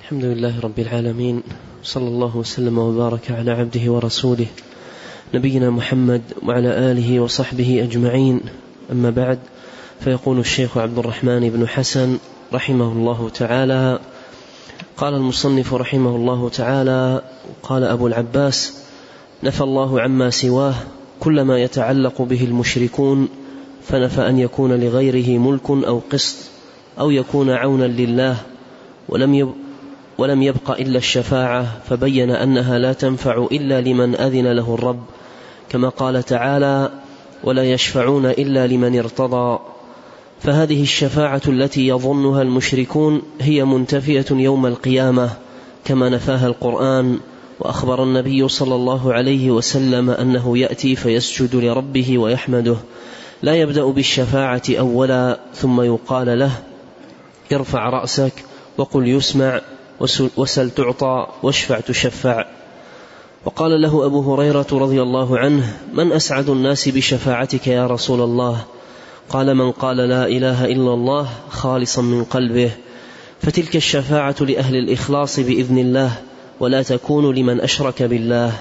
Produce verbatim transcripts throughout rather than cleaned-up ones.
الحمد لله رب العالمين، صلى الله وسلم وبارك على عبده ورسوله نبينا محمد وعلى آله وصحبه أجمعين. أما بعد، فيقول الشيخ عبد الرحمن بن حسن رحمه الله تعالى: قال المصنف رحمه الله تعالى: قال أبو العباس: نفى الله عما سواه كل ما يتعلق به المشركون، فنفى أن يكون لغيره ملك أو قسط أو يكون عونا لله، ولم يب ولم يبق إلا الشفاعة، فبين أنها لا تنفع إلا لمن أذن له الرب، كما قال تعالى: ولا يشفعون إلا لمن ارتضى. فهذه الشفاعة التي يظنها المشركون هي منتفية يوم القيامة كما نفاها القرآن، وأخبر النبي صلى الله عليه وسلم أنه يأتي فيسجد لربه ويحمده، لا يبدأ بالشفاعة أولا ثم يقال له: ارفع رأسك وقل يسمع وسل تعطى واشفع تشفع. وقال له أبو هريرة رضي الله عنه: من أسعد الناس بشفاعتك يا رسول الله؟ قال: من قال لا إله إلا الله خالصا من قلبه. فتلك الشفاعة لأهل الإخلاص بإذن الله، ولا تكون لمن أشرك بالله.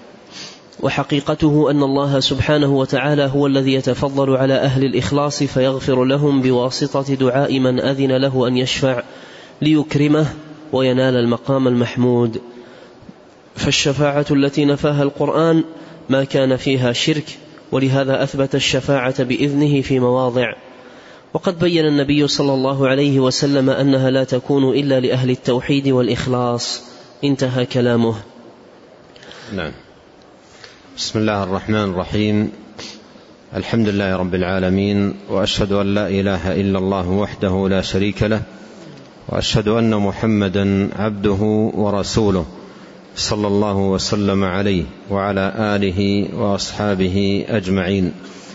وحقيقته أن الله سبحانه وتعالى هو الذي يتفضل على أهل الإخلاص فيغفر لهم بواسطة دعاء من أذن له أن يشفع ليكرمه وينال المقام المحمود. فالشفاعة التي نفاها القرآن ما كان فيها شرك، ولهذا أثبت الشفاعة بإذنه في مواضع. وقد بين النبي صلى الله عليه وسلم أنها لا تكون إلا لأهل التوحيد والإخلاص. انتهى كلامه. نعم. بسم الله الرحمن الرحيم. الحمد لله رب العالمين، وأشهد أن لا إله إلا الله وحده لا شريك له، وأشهد أن محمدا عبده ورسوله صلى الله وسلم عليه وعلى آله وأصحابه أجمعين.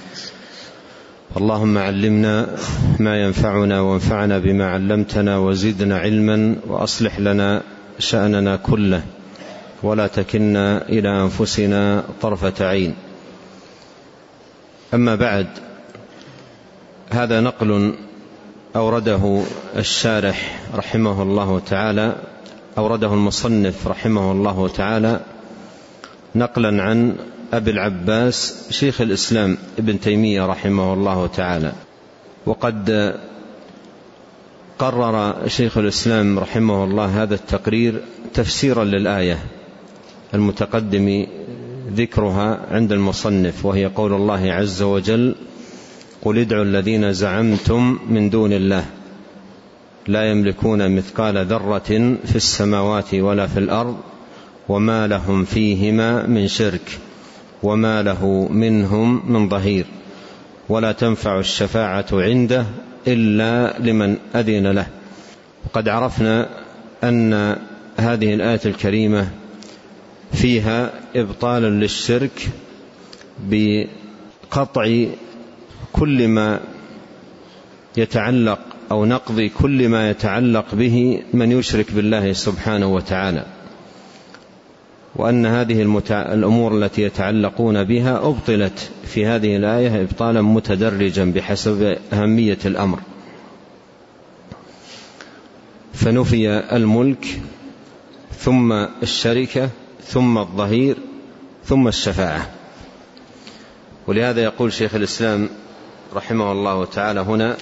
اللهم علمنا ما ينفعنا وانفعنا بما علمتنا وزدنا علما، وأصلح لنا شأننا كله، ولا تكلنا إلى أنفسنا طرفة عين. أما بعد، هذا نقل أورده الشارح رحمه الله تعالى أورده المصنف رحمه الله تعالى نقلا عن أبي العباس شيخ الإسلام ابن تيمية رحمه الله تعالى. وقد قرر شيخ الإسلام رحمه الله هذا التقرير تفسيرا للآية المتقدم ذكرها عند المصنف، وهي قول الله عز وجل: قل ادعوا الذين زعمتم من دون الله لا يملكون مثقال ذرة في السماوات ولا في الأرض وما لهم فيهما من شرك وما له منهم من ظهير ولا تنفع الشفاعة عنده إلا لمن أذن له. وقد عرفنا أن هذه الآية الكريمة فيها إبطالا للشرك بقطع كل ما يتعلق أو نقضي كل ما يتعلق به من يشرك بالله سبحانه وتعالى، وأن هذه المتع... الأمور التي يتعلقون بها أبطلت في هذه الآية إبطالا متدرجا بحسب أهمية الأمر. فنفي الملك ثم الشركة ثم الظهير ثم الشفاعة. ولهذا يقول شيخ الإسلام رحمه الله تعالى هنا،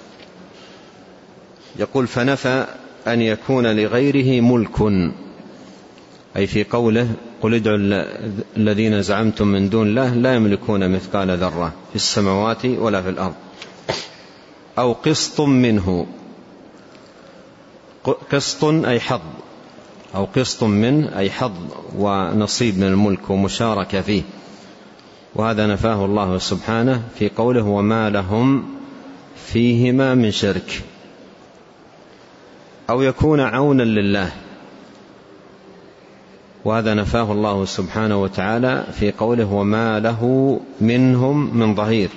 يقول: فنفى أن يكون لغيره ملك، أي في قوله: قل ادعوا الذين زعمتم من دون الله لا يملكون مثقال ذرة في السماوات ولا في الأرض، أو قسط منه. قسط أي حظ، أو قسط منه أي حظ ونصيب من الملك ومشاركة فيه، وهذا نفاه الله سبحانه في قوله: وما لهم فيهما من شرك. أو يكون عونا لله، وهذا نفاه الله سبحانه وتعالى في قوله: وما له منهم من ظهير.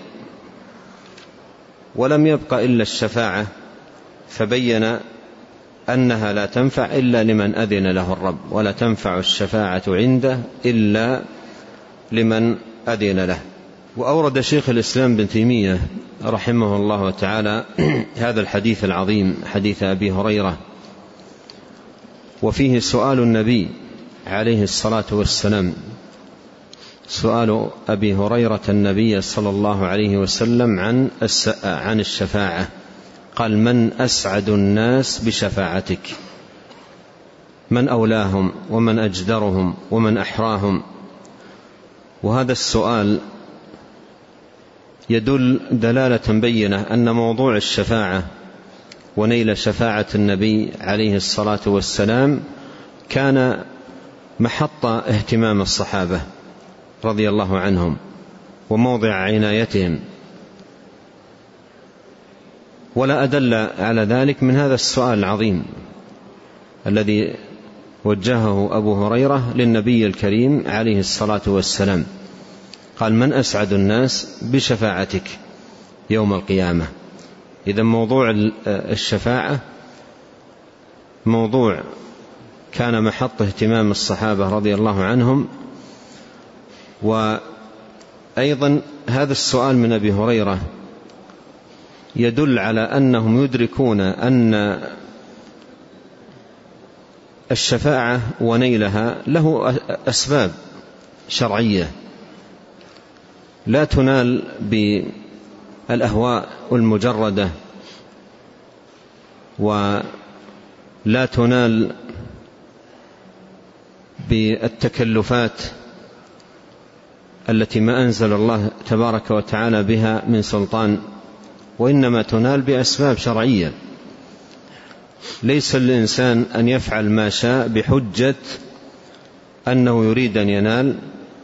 ولم يبق إلا الشفاعة، فبين أنها لا تنفع إلا لمن أذن له الرب، ولا تنفع الشفاعة عنده إلا لمن أذن له. وأورد شيخ الإسلام بن تيمية رحمه الله تعالى هذا الحديث العظيم، حديث أبي هريرة وفيه سؤال النبي عليه الصلاة والسلام، سؤال أبي هريرة النبي صلى الله عليه وسلم عن عن الشفاعة، قال: من أسعد الناس بشفاعتك؟ من أولاهم ومن أجدرهم ومن أحراهم؟ وهذا السؤال يدل دلالة بينة أن موضوع الشفاعة ونيل شفاعة النبي عليه الصلاة والسلام كان محط اهتمام الصحابة رضي الله عنهم وموضع عنايتهم، ولا أدل على ذلك من هذا السؤال العظيم الذي وجهه أبو هريرة للنبي الكريم عليه الصلاة والسلام، قال: من أسعد الناس بشفاعتك يوم القيامة. إذا موضوع الشفاعة موضوع كان محط اهتمام الصحابة رضي الله عنهم. وأيضا هذا السؤال من أبي هريرة يدل على أنهم يدركون أن الشفاعة ونيلها له أسباب شرعية لا تنال بالأهواء المجردة، ولا تنال بالتكلفات التي ما أنزل الله تبارك وتعالى بها من سلطان، وإنما تنال بأسباب شرعية. ليس الإنسان أن يفعل ما شاء بحجة أنه يريد أن ينال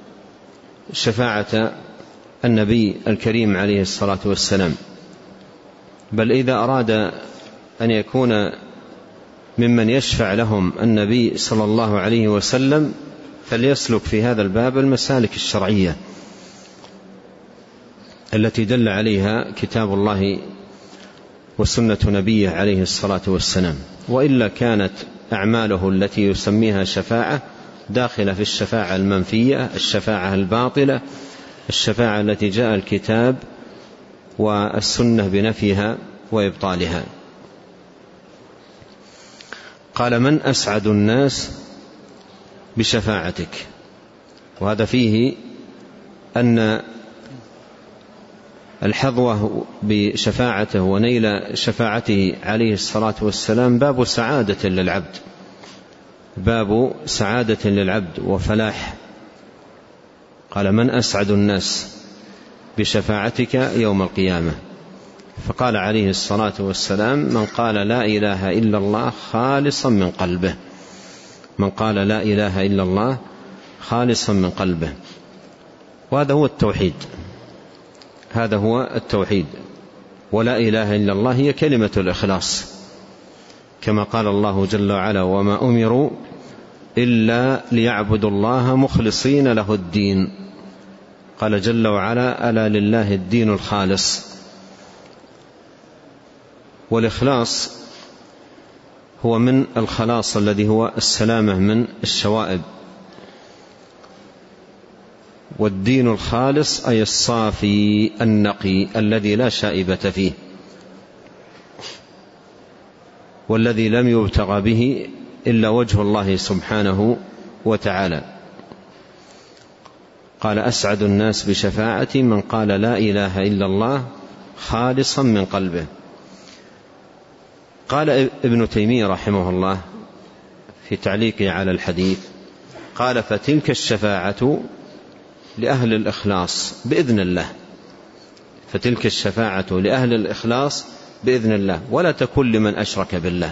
شفاعة النبي الكريم عليه الصلاة والسلام، بل إذا أراد أن يكون ممن يشفع لهم النبي صلى الله عليه وسلم فليسلك في هذا الباب المسالك الشرعية التي دل عليها كتاب الله وسنة نبيه عليه الصلاة والسلام، وإلا كانت أعماله التي يسميها شفاعة داخلة في الشفاعة المنفية، الشفاعة الباطلة، الشفاعة التي جاء الكتاب والسنة بنفيها وإبطالها. قال: من أسعد الناس بشفاعتك. وهذا فيه أن الحظوة بشفاعته ونيل شفاعته عليه الصلاة والسلام باب سعادة للعبد، باب سعادة للعبد وفلاح. قال: من أسعد الناس بشفاعتك يوم القيامة؟ فقال عليه الصلاة والسلام: من قال لا إله إلا الله خالصا من قلبه، من قال لا إله إلا الله خالصا من قلبه. وهذا هو التوحيد، هذا هو التوحيد. ولا إله إلا الله هي كلمة الإخلاص، كما قال الله جل وعلا: وما أمروا إلا ليعبدوا الله مخلصين له الدين. قال جل وعلا: ألا لله الدين الخالص. والإخلاص هو من الخلاص الذي هو السلامة من الشوائب، والدين الخالص أي الصافي النقي الذي لا شائبة فيه، والذي لم يبتغى به إلا وجه الله سبحانه وتعالى. قال: أسعد الناس بشفاعتي من قال لا إله إلا الله خالصا من قلبه. قال ابن تيمية رحمه الله في تعليقه على الحديث، قال: فتلك الشفاعة لأهل الإخلاص بإذن الله، فتلك الشفاعة لأهل الإخلاص بإذن الله، ولا تكن لمن أشرك بالله،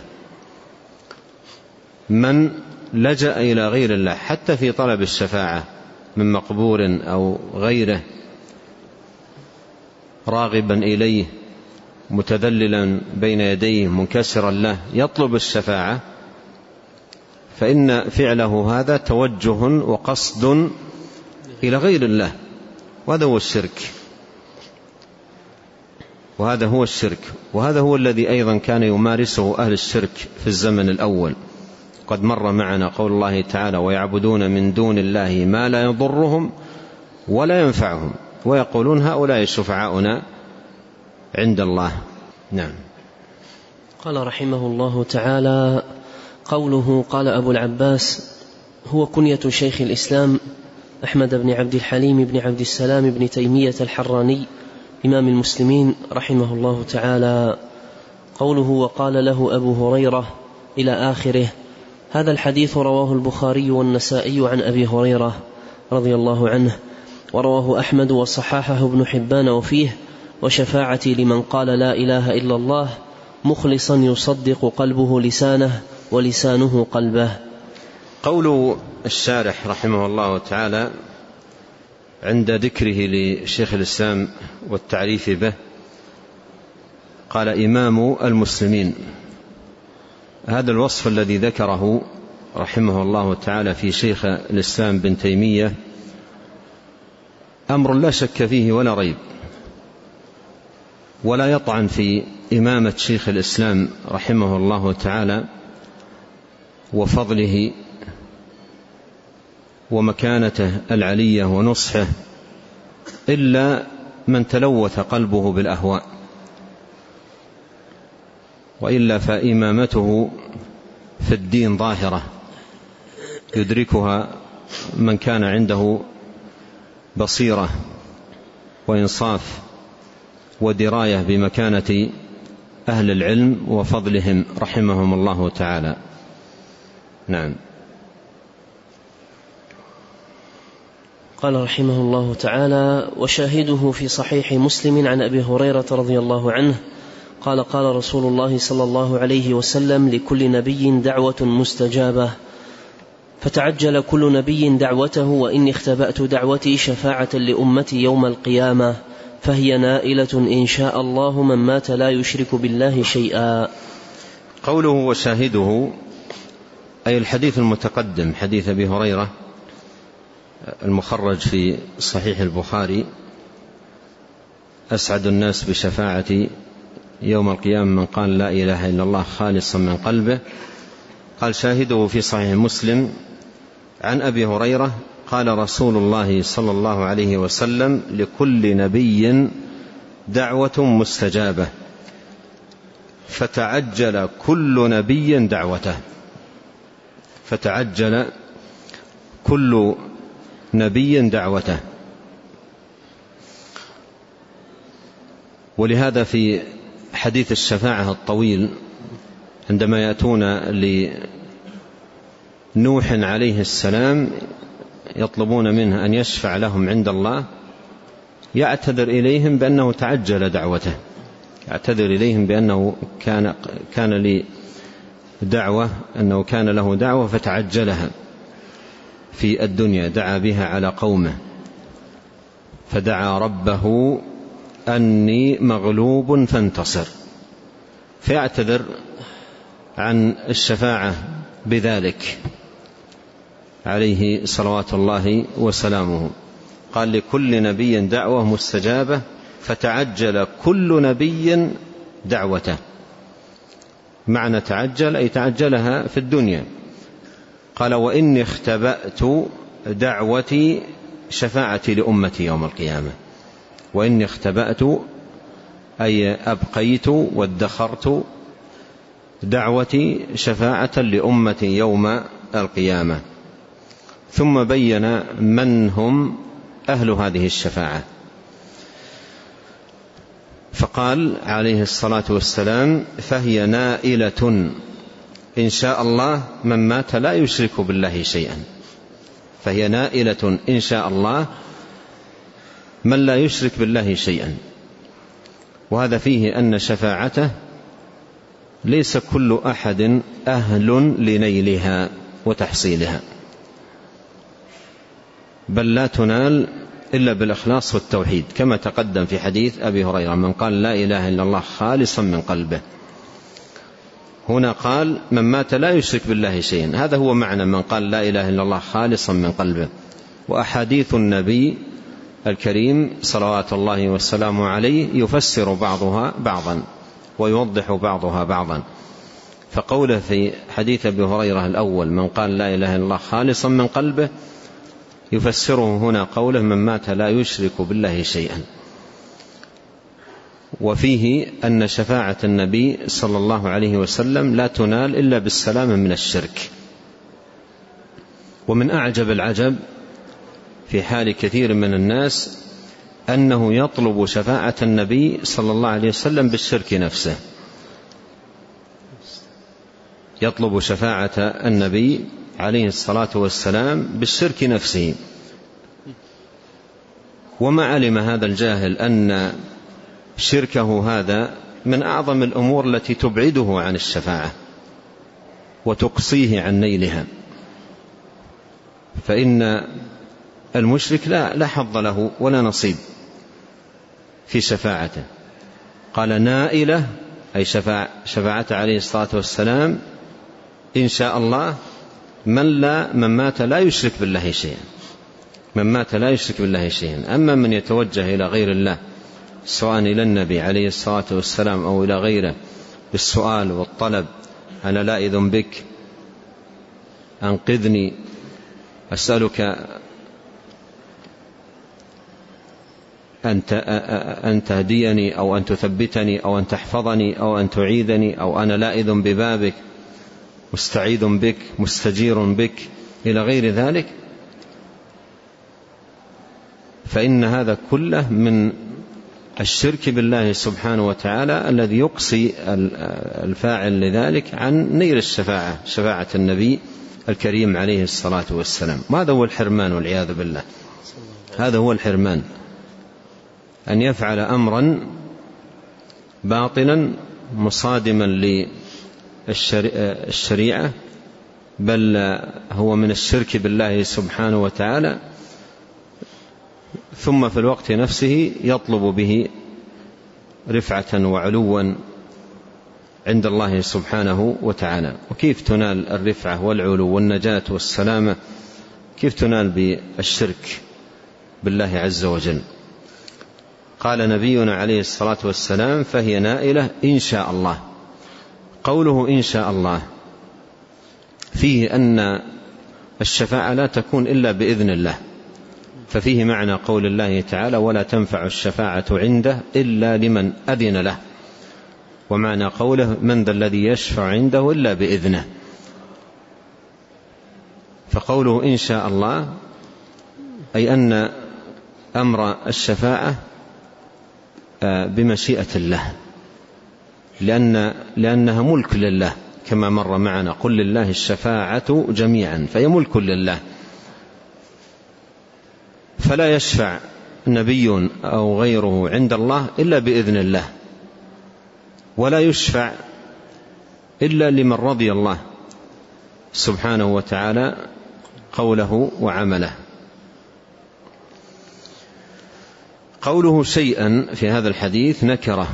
من لجأ إلى غير الله حتى في طلب الشفاعة من مقبور أو غيره، راغبا إليه متذللا بين يديه منكسرا له يطلب الشفاعة، فإن فعله هذا توجه وقصد إلى غير الله، وهذا هو الشرك، وهذا هو الشرك وهذا هو الذي أيضا كان يمارسه أهل الشرك في الزمن الأول. قد مر معنا قول الله تعالى: ويعبدون من دون الله ما لا يضرهم ولا ينفعهم ويقولون هؤلاء شفعاؤنا عند الله. نعم. قال رحمه الله تعالى: قوله قال أبو العباس هو كنية شيخ الإسلام أحمد بن عبد الحليم بن عبد السلام بن تيمية الحراني إمام المسلمين رحمه الله تعالى. قوله وقال له أبو هريرة إلى آخره، هذا الحديث رواه البخاري والنسائي عن أبي هريرة رضي الله عنه، ورواه أحمد وصححه ابن حبان وفيه: وشفاعتي لمن قال لا إله إلا الله مخلصا يصدق قلبه لسانه ولسانه قلبه. قول الشارح رحمه الله تعالى عند ذكره لشيخ الإسلام والتعريف به قال إمام المسلمين. هذا الوصف الذي ذكره رحمه الله تعالى في شيخ الإسلام بن تيمية أمر لا شك فيه ولا ريب، ولا يطعن في إمامة شيخ الإسلام رحمه الله تعالى وفضله ومكانته العلية ونصحه إلا من تلوث قلبه بالأهواء، وإلا فإمامته في الدين ظاهرة يدركها من كان عنده بصيرة وإنصاف ودراية بمكانة أهل العلم وفضلهم رحمهم الله تعالى. نعم. قال رحمه الله تعالى: وشاهده في صحيح مسلم عن أبي هريرة رضي الله عنه قال قال رسول الله صلى الله عليه وسلم: لكل نبي دعوة مستجابة، فتعجل كل نبي دعوته، وإني اختبأت دعوتي شفاعة لأمتي يوم القيامة، فهي نائلة إن شاء الله من مات لا يشرك بالله شيئا. قوله وشاهده أي الحديث المتقدم، حديث أبي هريرة المخرج في صحيح البخاري: أسعد الناس بشفاعة يوم القيامة من قال لا إله إلا الله خالصا من قلبه. قال شاهده في صحيح مسلم عن أبي هريرة قال رسول الله صلى الله عليه وسلم: لكل نبي دعوة مستجابة، فتعجل كل نبي دعوته. فتعجل كل نبي دعوته. ولهذا في حديث الشفاعة الطويل عندما يأتون لنوح عليه السلام يطلبون منه أن يشفع لهم عند الله، يعتذر إليهم بأنه تعجل دعوته، يعتذر إليهم بأنه كان, كان لي دعوة أنه كان له دعوة فتعجلها في الدنيا، دعا بها على قومه، فدعا ربه أني مغلوب فانتصر، فيعتذر عن الشفاعة بذلك عليه صلوات الله وسلامه. قال لكل نبي دعوة مستجابة، فتعجل كل نبي دعوته. معنى تعجل أي تعجلها في الدنيا. قال وإني اختبأت دعوتي شفاعتي لأمتي يوم القيامة. وإني اختبأت أي أبقيت وادخرت دعوتي شفاعة لأمتي يوم القيامة. ثم بين من هم أهل هذه الشفاعة، فقال عليه الصلاة والسلام: فهي نائلة إن شاء الله من مات لا يشرك بالله شيئا. فهي نائلة إن شاء الله من لا يشرك بالله شيئا. وهذا فيه أن شفاعته ليس كل أحد أهل لنيلها وتحصيلها، بل لا تنال إلا بالإخلاص والتوحيد، كما تقدم في حديث أبي هريرة: من قال لا إله إلا الله خالصا من قلبه. هنا قال من مات لا يشرك بالله شيئا، هذا هو معنى من قال لا إله إلا الله خالصا من قلبه. وأحاديث النبي الكريم صلوات الله والسلام عليه يفسر بعضها بعضا ويوضح بعضها بعضا. فقوله في حديث أبي هريرة الأول من قال لا إله إلا الله خالصا من قلبه يفسره هنا قوله من مات لا يشرك بالله شيئا. وفيه أن شفاعة النبي صلى الله عليه وسلم لا تنال إلا بالسلامة من الشرك. ومن أعجب العجب في حال كثير من الناس أنه يطلب شفاعة النبي صلى الله عليه وسلم بالشرك نفسه، يطلب شفاعة النبي عليه الصلاة والسلام بالشرك نفسه. وما علم هذا الجاهل أن شركه هذا من أعظم الأمور التي تبعده عن الشفاعة وتقصيه عن نيلها، فإن المشرك لا, لا حظ له ولا نصيب في شفاعته. قال نائلة أي شفاعة شفاعته عليه الصلاة والسلام إن شاء الله من, لا من مات لا يشرك بالله شيئا، من مات لا يشرك بالله شيئا. أما من يتوجه إلى غير الله سواء إلى النبي عليه الصلاة والسلام أو إلى غيره بالسؤال والطلب، أنا لائذ بك، أنقذني، أسألك أن تهديني أو أن تثبتني أو أن تحفظني أو أن تعيذني، أو أنا لائذ ببابك مستعيذ بك مستجير بك، إلى غير ذلك، فإن هذا كله من الشرك بالله سبحانه وتعالى الذي يقصي الفاعل لذلك عن نيل الشفاعة، شفاعة النبي الكريم عليه الصلاة والسلام. وهذا هو الحرمان والعياذ بالله، هذا هو الحرمان، أن يفعل أمرا باطلا مصادما للشريعة، بل هو من الشرك بالله سبحانه وتعالى، ثم في الوقت نفسه يطلب به رفعة وعلوا عند الله سبحانه وتعالى. وكيف تنال الرفعة والعلو والنجاة والسلامة؟ كيف تنال بالشرك بالله عز وجل؟ قال نبينا عليه الصلاة والسلام فهي نائلة إن شاء الله. قوله إن شاء الله فيه أن الشفاعة لا تكون إلا بإذن الله، ففيه معنى قول الله تعالى ولا تنفع الشفاعة عنده إلا لمن أذن له، ومعنى قوله من ذا الذي يشفع عنده إلا بإذنه. فقوله إن شاء الله أي أن أمر الشفاعة بمشيئة الله، لأن لأنها ملك لله كما مر معنا، قل لله الشفاعة جميعا، فهي ملك لله، فلا يشفع نبي أو غيره عند الله إلا بإذن الله، ولا يشفع إلا لمن رضي الله سبحانه وتعالى قوله وعمله. قوله شيئا في هذا الحديث نكرة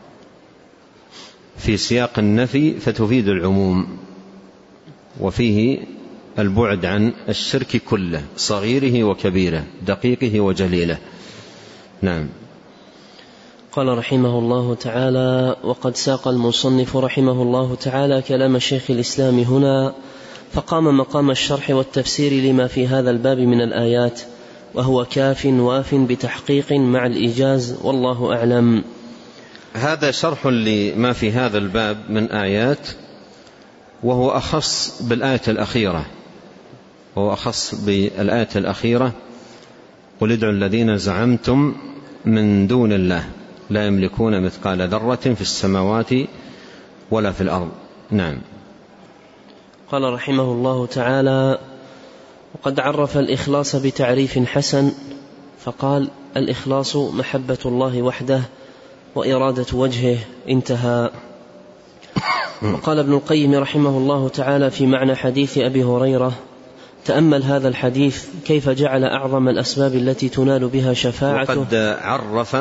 في سياق النفي فتفيد العموم، وفيه البعد عن الشرك كله، صغيره وكبيره، دقيقه وجليله. نعم. قال رحمه الله تعالى: وقد ساق المصنف رحمه الله تعالى كلام شيخ الإسلام هنا، فقام مقام الشرح والتفسير لما في هذا الباب من الآيات، وهو كاف واف بتحقيق مع الإيجاز، والله أعلم. هذا شرح لما في هذا الباب من آيات، وهو أخص بالآية الأخيرة، وهو أخص بالآية الأخيرة قل ادعوا الذين زعمتم من دون الله لا يملكون مثقال ذرة في السماوات ولا في الأرض. نعم. قال رحمه الله تعالى: وقد عرف الإخلاص بتعريف حسن، فقال: الإخلاص محبة الله وحده وإرادة وجهه، انتهى. وقال ابن القيم رحمه الله تعالى في معنى حديث أبي هريرة: تأمل هذا الحديث كيف جعل أعظم الأسباب التي تنال بها شفاعته. وقد عرف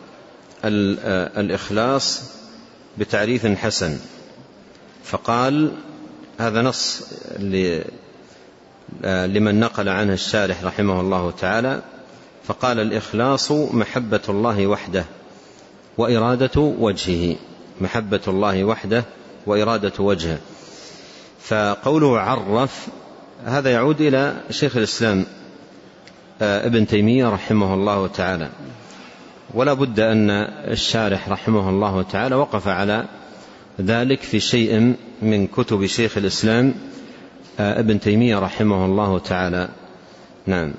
الإخلاص بتعريف حسن، فقال هذا نص لمن نقل عنه الشارح رحمه الله تعالى، فقال الإخلاص محبة الله وحده وإرادة وجهه، محبة الله وحده وإرادة وجهه. فقوله عرف هذا يعود إلى شيخ الإسلام ابن تيمية رحمه الله تعالى، ولا بد أن الشارح رحمه الله تعالى وقف على ذلك في شيء من كتب شيخ الإسلام ابن تيمية رحمه الله تعالى. نعم.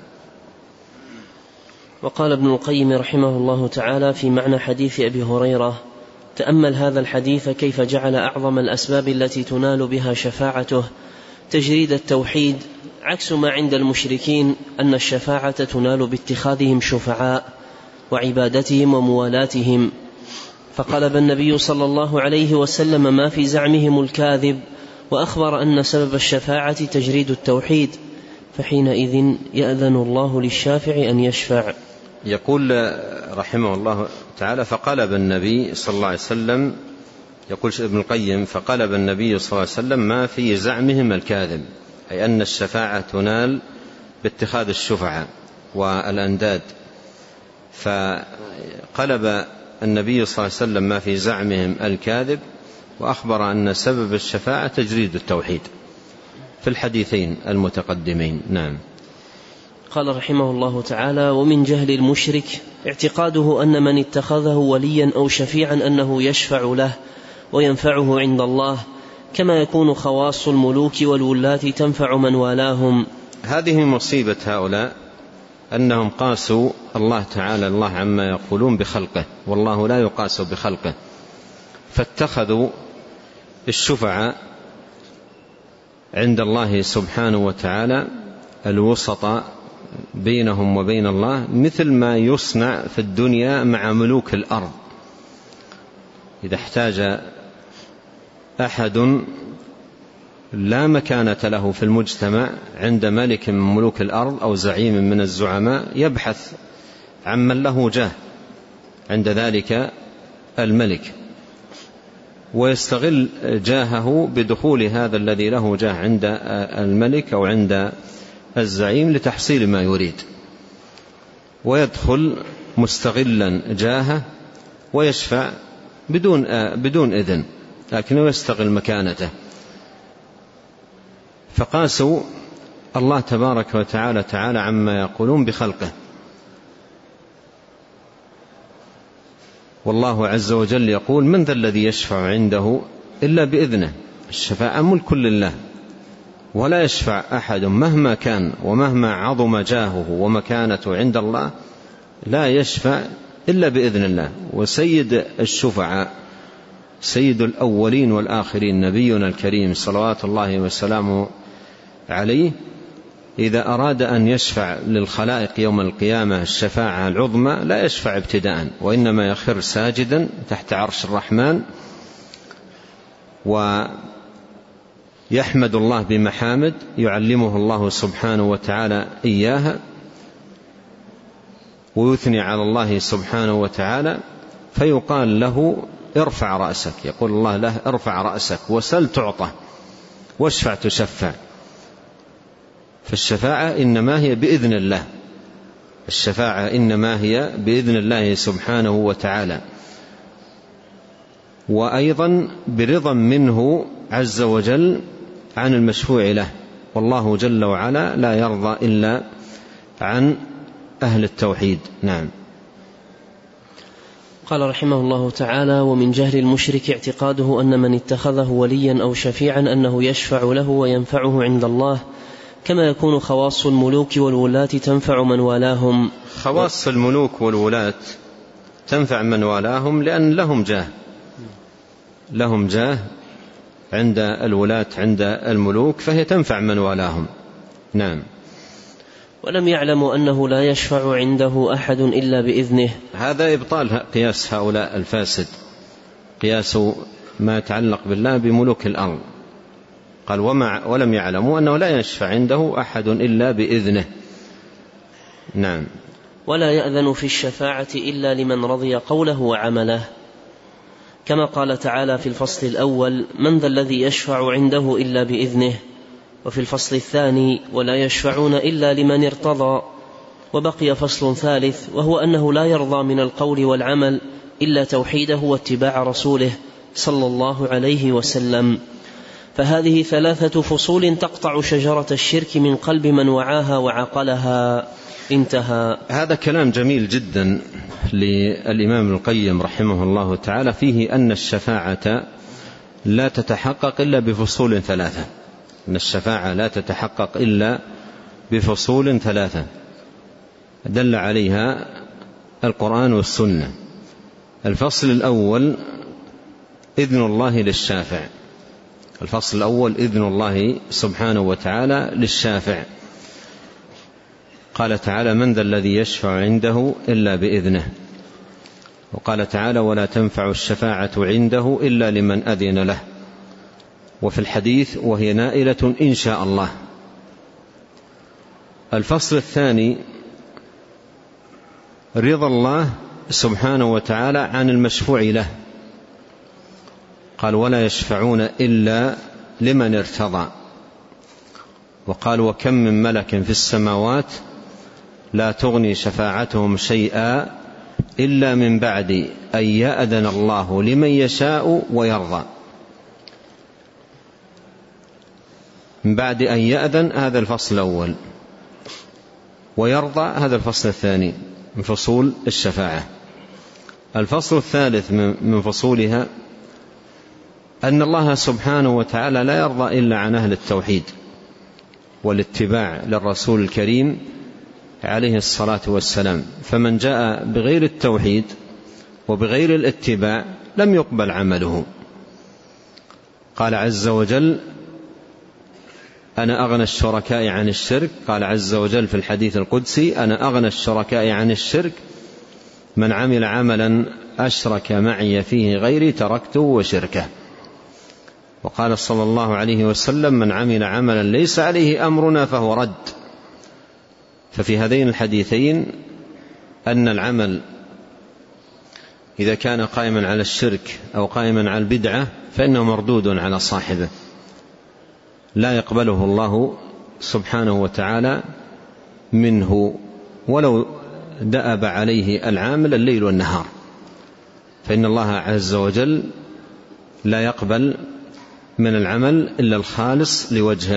وقال ابن القيم رحمه الله تعالى في معنى حديث أبي هريرة: تأمل هذا الحديث كيف جعل أعظم الأسباب التي تنال بها شفاعته تجريد التوحيد، عكس ما عند المشركين أن الشفاعة تنال باتخاذهم شفعاء وعبادتهم وموالاتهم. فقلب النبي صلى الله عليه وسلم ما في زعمهم الكاذب، وأخبر أن سبب الشفاعة تجريد التوحيد، فحينئذ يأذن الله للشافع أن يشفع. يقول رحمه الله تعالى: فقلب النبي صلى الله عليه وسلم، يقول ابن القيم: فقلب النبي صلى الله عليه وسلم ما في زعمهم الكاذب، أي أن الشفاعة تنال باتخاذ الشفعاء والأنداد. فقلب النبي صلى الله عليه وسلم ما في زعمهم الكاذب، وأخبر أن سبب الشفاعة تجريد التوحيد في الحديثين المتقدمين. نعم. قال رحمه الله تعالى: ومن جهل المشرك اعتقاده أن من اتخذه وليا أو شفيعا أنه يشفع له وينفعه عند الله، كما يكون خواص الملوك والولاة تنفع من والاهم. هذه مصيبة هؤلاء، أنهم قاسوا الله تعالى الله عما يقولون بخلقه، والله لا يقاس بخلقه، فاتخذوا الشفعاء عند الله سبحانه وتعالى الوسطاء بينهم وبين الله، مثل ما يصنع في الدنيا مع ملوك الأرض. إذا احتاج أحد لا مكانة له في المجتمع عند ملك من ملوك الأرض أو زعيم من الزعماء، يبحث عن من له جاه عند ذلك الملك، ويستغل جاهه بدخول هذا الذي له جاه عند الملك أو عند الزعيم لتحصيل ما يريد، ويدخل مستغلا جاهه ويشفع بدون بدون إذن، لكنه يستغل مكانته. فقاسوا الله تبارك وتعالى تعالى عما يقولون بخلقه، والله عز وجل يقول: من ذا الذي يشفع عنده إلا بإذنه. الشفاعة ملك لله، ولا يشفع أحد مهما كان ومهما عظم جاهه ومكانته عند الله، لا يشفع إلا بإذن الله. وسيد الشفعاء سيد الأولين والآخرين نبينا الكريم صلوات الله وسلامه عليه، إذا أراد أن يشفع للخلائق يوم القيامة الشفاعة العظمى لا يشفع ابتداء، وإنما يخر ساجدا تحت عرش الرحمن ويحمد الله بمحامد يعلمه الله سبحانه وتعالى إياها، ويثني على الله سبحانه وتعالى، فيقال له: ارفع رأسك. يقول الله له: ارفع رأسك وسل تعطى واشفع تشفع. فالشفاعة إنما هي بإذن الله، الشفاعة إنما هي بإذن الله سبحانه وتعالى، وأيضا برضا منه عز وجل عن المشفوع له، والله جل وعلا لا يرضى إلا عن أهل التوحيد. نعم. قال رحمه الله تعالى: ومن جهل المشرك اعتقاده أن من اتخذه وليا أو شفيعا أنه يشفع له وينفعه عند الله، كما يكون خواص الملوك والولاة تنفع من والاهم. خواص الملوك والولاة تنفع من والاهم لأن لهم جاه، لهم جاه عند الولاة عند الملوك، فهي تنفع من والاهم. نعم. ولم يعلموا أنه لا يشفع عنده أحد إلا بإذنه. هذا إبطال قياس هؤلاء الفاسد، قياس ما يتعلق بالله بملوك الأرض. قال: وما ولم يعلموا أنه لا يشفع عنده أحد إلا بإذنه. نعم. ولا يأذن في الشفاعة إلا لمن رضي قوله وعمله، كما قال تعالى في الفصل الأول: من ذا الذي يشفع عنده إلا بإذنه، وفي الفصل الثاني: ولا يشفعون إلا لمن ارتضى. وبقي فصل ثالث، وهو أنه لا يرضى من القول والعمل إلا توحيده واتباع رسوله صلى الله عليه وسلم. فهذه ثلاثة فصول تقطع شجرة الشرك من قلب من وعاها وعقلها. انتهى. هذا كلام جميل جدا للإمام القيم رحمه الله تعالى، فيه أن الشفاعة لا تتحقق إلا بفصول ثلاثة، أن الشفاعة لا تتحقق إلا بفصول ثلاثة دل عليها القرآن والسنة. الفصل الأول إذن الله للشافع، الفصل الأول إذن الله سبحانه وتعالى للشافع. قال تعالى: من ذا الذي يشفع عنده إلا بإذنه. وقال تعالى: ولا تنفع الشفاعة عنده إلا لمن أذن له. وفي الحديث: وهي نائلة إن شاء الله. الفصل الثاني رضا الله سبحانه وتعالى عن المشفوع له. قال: ولا يشفعون إلا لمن ارتضى. وقال: وكم من ملك في السماوات لا تغني شفاعتهم شيئا إلا من بعد أن يأذن الله لمن يشاء ويرضى. من بعد أن يأذن هذا الفصل الأول، ويرضى هذا الفصل الثاني من فصول الشفاعة. الفصل الثالث من فصولها أن الله سبحانه وتعالى لا يرضى إلا عن أهل التوحيد والاتباع للرسول الكريم عليه الصلاة والسلام، فمن جاء بغير التوحيد وبغير الاتباع لم يقبل عمله. قال عز وجل: أنا أغنى الشركاء عن الشرك. قال عز وجل في الحديث القدسي: أنا أغنى الشركاء عن الشرك، من عمل عملا أشرك معي فيه غيري تركته وشركه. وقال صلى الله عليه وسلم: من عمل عملا ليس عليه أمرنا فهو رد. ففي هذين الحديثين أن العمل إذا كان قائما على الشرك أو قائما على البدعة فإنه مردود على صاحبه، لا يقبله الله سبحانه وتعالى منه ولو دأب عليه العامل الليل والنهار، فإن الله عز وجل لا يقبل من العمل إلا الخالص لوجهه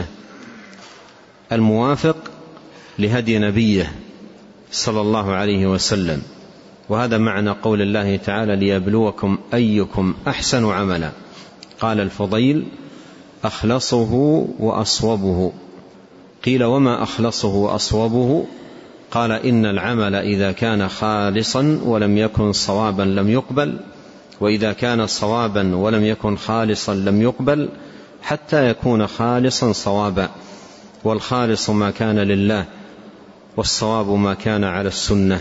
الموافق لهدي نبيه صلى الله عليه وسلم. وهذا معنى قول الله تعالى: ليبلوكم أيكم أحسن عملا. قال الفضيل: أخلصه وأصوبه. قيل: وما أخلصه وأصوبه؟ قال: إن العمل إذا كان خالصا ولم يكن صوابا لم يقبل، وإذا كان صوابا ولم يكن خالصا لم يقبل، حتى يكون خالصا صوابا. والخالص ما كان لله، والصواب ما كان على السنة.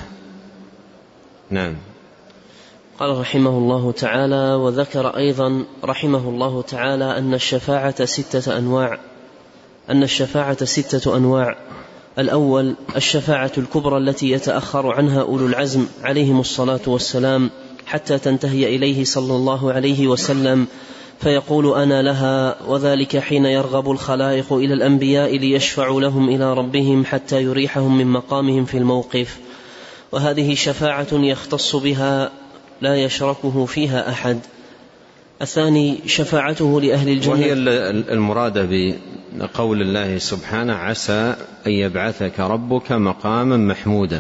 نعم. قال رحمه الله تعالى: وذكر أيضا رحمه الله تعالى أن الشفاعة ستة أنواع أن الشفاعة ستة أنواع. الأول الشفاعة الكبرى التي يتأخر عنها أولو العزم عليهم الصلاة والسلام حتى تنتهي إليه صلى الله عليه وسلم فيقول: أنا لها. وذلك حين يرغب الخلائق إلى الأنبياء ليشفعوا لهم إلى ربهم حتى يريحهم من مقامهم في الموقف. وهذه شفاعة يختص بها لا يشركه فيها أحد. الثاني شفاعته لأهل الجنة، وهي المراد بقول الله سبحانه: عسى أن يبعثك ربك مقاما محمودا،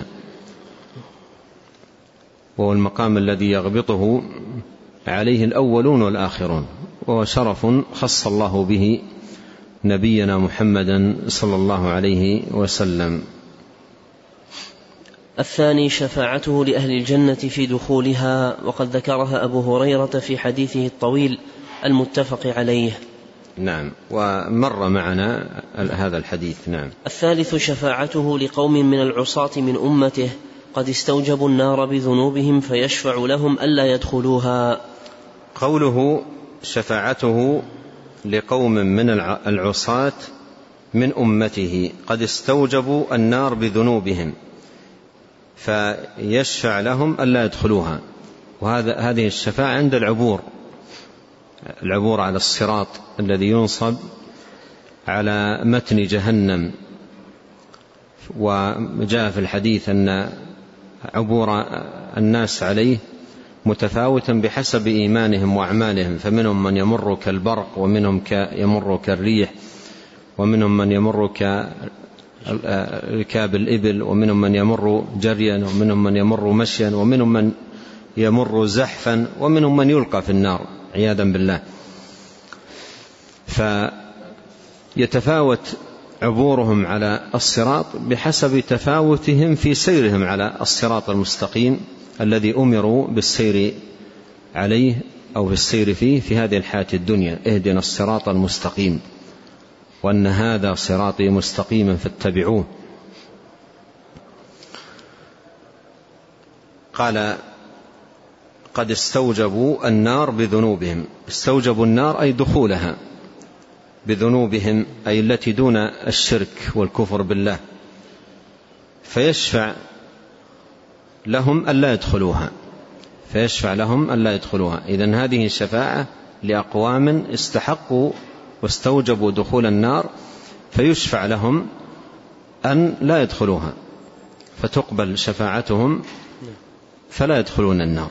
وهو المقام الذي يغبطه عليه الأولون والآخرون، وهو شرف خص الله به نبينا محمدا صلى الله عليه وسلم. الثاني شفاعته لأهل الجنة في دخولها، وقد ذكرها أبو هريرة في حديثه الطويل المتفق عليه. نعم، ومر معنا هذا الحديث. نعم. الثالث شفاعته لقوم من العصاة من أمته قد استوجبوا النار بذنوبهم فيشفع لهم ألا يدخلوها. قوله شفاعته لقوم من العصاة من أمته قد استوجبوا النار بذنوبهم فيشفع لهم ألا يدخلوها. وهذا هذه الشفاعة عند العبور العبور على الصراط الذي ينصب على متن جهنم. وجاء في الحديث أن عبور الناس عليه متفاوتا بحسب إيمانهم وأعمالهم، فمنهم من يمر كالبرق، ومنهم يمر كالريح، ومنهم من يمر كركاب الإبل، ومنهم من يمر جريا، ومنهم من يمر مشيا، ومنهم من يمر زحفا، ومنهم من يلقى في النار عياذا بالله. فيتفاوت عبورهم على الصراط بحسب تفاوتهم في سيرهم على الصراط المستقيم الذي أمروا بالسير عليه أو بالسير فيه في هذه الحياة الدنيا. اهدنا الصراط المستقيم، وأن هذا صراطي مستقيما فاتبعوه. قال قد استوجبوا النار بذنوبهم. استوجبوا النار أي دخولها بذنوبهم، أي التي دون الشرك والكفر بالله، فيشفع لهم ألا يدخلوها فيشفع لهم ألا يدخلوها. إذن هذه شفاعة لأقوام استحقوا واستوجبوا دخول النار، فيشفع لهم أن لا يدخلوها، فتقبل شفاعتهم فلا يدخلون النار.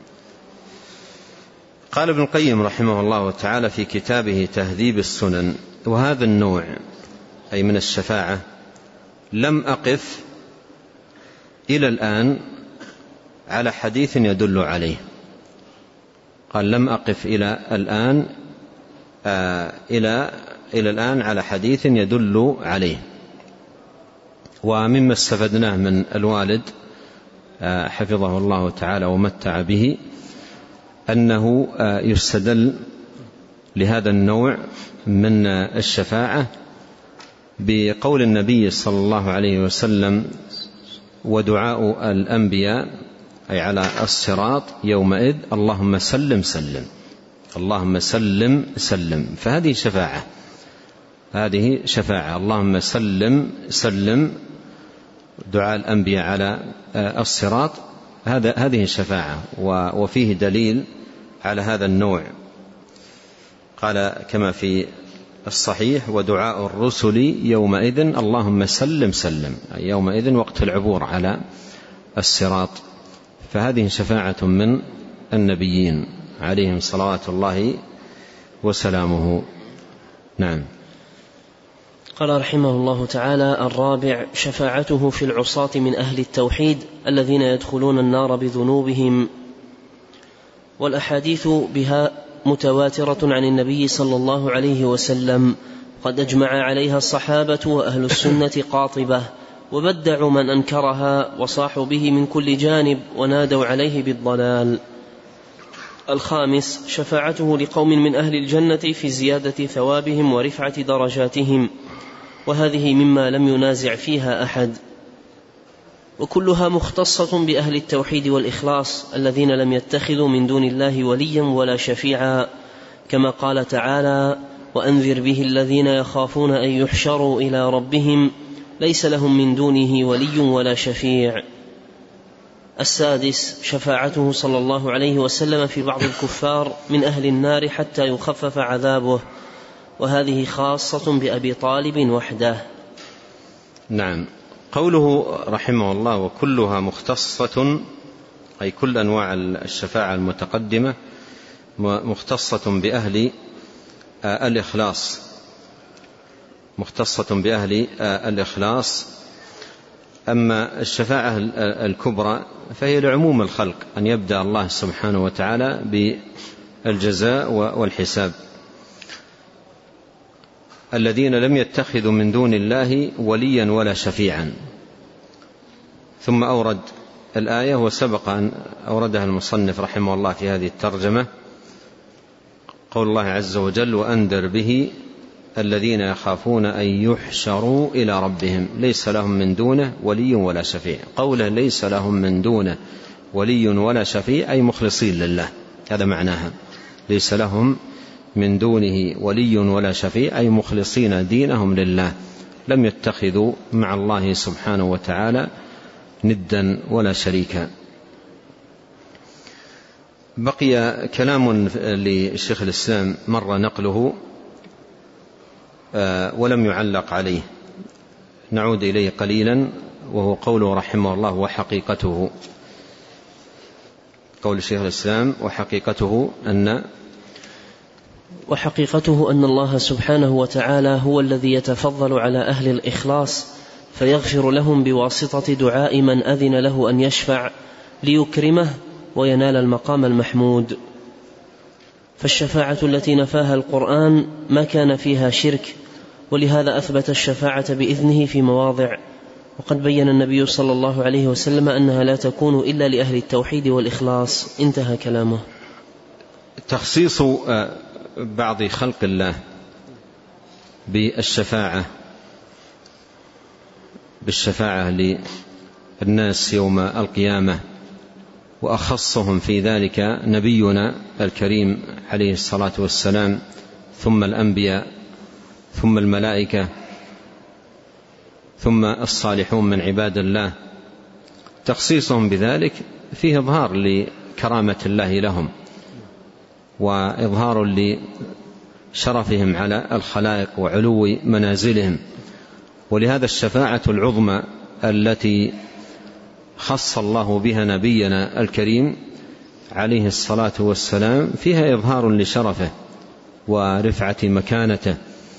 قال ابن القيم رحمه الله تعالى في كتابه تهذيب السنن: وهذا النوع أي من الشفاعة لم أقف إلى الآن على حديث يدل عليه. قال لم أقف إلى الآن آه إلى إلى الآن على حديث يدل عليه. ومما استفدناه من الوالد آه حفظه الله تعالى ومتع به أنه آه يستدل لهذا النوع من الشفاعة بقول النبي صلى الله عليه وسلم: ودعاء الأنبياء أي على الصراط يومئذ اللهم سلم سلم، اللهم سلم سلم. فهذه شفاعة، هذه شفاعة، اللهم سلم سلم، دعاء الأنبياء على الصراط، هذا هذه شفاعة، وفيه دليل على هذا النوع. قال كما في الصحيح: ودعاء الرسل يومئذ اللهم سلم سلم، أي يومئذ وقت العبور على الصراط. فهذه شفاعة من النبيين عليهم صلوات الله وسلامه. نعم. قال رحمه الله تعالى: الرابع شفاعته في العصاة من أهل التوحيد الذين يدخلون النار بذنوبهم. والأحاديث بها متواترة عن النبي صلى الله عليه وسلم، قد أجمع عليها الصحابة وأهل السنة قاطبة، وبدعوا من أنكرها وصاحوا به من كل جانب ونادوا عليه بالضلال. الخامس شفاعته لقوم من أهل الجنة في زيادة ثوابهم ورفعة درجاتهم، وهذه مما لم ينازع فيها أحد، وكلها مختصة بأهل التوحيد والإخلاص الذين لم يتخذوا من دون الله وليا ولا شفيعا، كما قال تعالى: وأنذر به الذين يخافون أن يحشروا إلى ربهم ليس لهم من دونه ولي ولا شفيع. السادس شفاعته صلى الله عليه وسلم في بعض الكفار من أهل النار حتى يخفف عذابه، وهذه خاصة بأبي طالب وحده. نعم. قوله رحمه الله: وكلها مختصة، أي كل أنواع الشفاعة المتقدمة مختصة بأهل الإخلاص، مختصة بأهل الإخلاص. أما الشفاعة الكبرى فهي لعموم الخلق، أن يبدأ الله سبحانه وتعالى بالجزاء والحساب. الذين لم يتخذوا من دون الله وليا ولا شفيعا. ثم أورد الآية، وسبق أن أوردها المصنف رحمه الله في هذه الترجمة، قول الله عز وجل: وأنذر به الذين يخافون أن يحشروا إلى ربهم ليس لهم من دونه ولي ولا شفيع. قوله ليس لهم من دونه ولي ولا شفيع أي مخلصين لله، هذا معناها، ليس لهم من دونه ولي ولا شفيع أي مخلصين دينهم لله، لم يتخذوا مع الله سبحانه وتعالى ندا ولا شريكا. بقي كلام للشيخ الإسلام مر نقله ولم يعلق عليه، نعود إليه قليلا، وهو قوله رحمه الله: وحقيقته. قول شيخ الإسلام وحقيقته أن وحقيقته أن الله سبحانه وتعالى هو الذي يتفضل على أهل الإخلاص فيغفر لهم بواسطة دعاء من أذن له أن يشفع ليكرمه وينال المقام المحمود. فالشفاعة التي نفاها القرآن ما كان فيها شرك، ولهذا أثبت الشفاعة بإذنه في مواضع، وقد بين النبي صلى الله عليه وسلم أنها لا تكون إلا لأهل التوحيد والإخلاص. انتهى كلامه. تخصيص بعض خلق الله بالشفاعة بالشفاعة للناس يوم القيامة، وأخصهم في ذلك نبينا الكريم عليه الصلاة والسلام، ثم الأنبياء، ثم الملائكة، ثم الصالحون من عباد الله. تخصيصهم بذلك فيه إظهار لكرامة الله لهم، وإظهار لشرفهم على الخلائق وعلو منازلهم. ولهذا الشفاعة العظمى التي خص الله بها نبينا الكريم عليه الصلاة والسلام فيها إظهار لشرفه ورفعة مكانته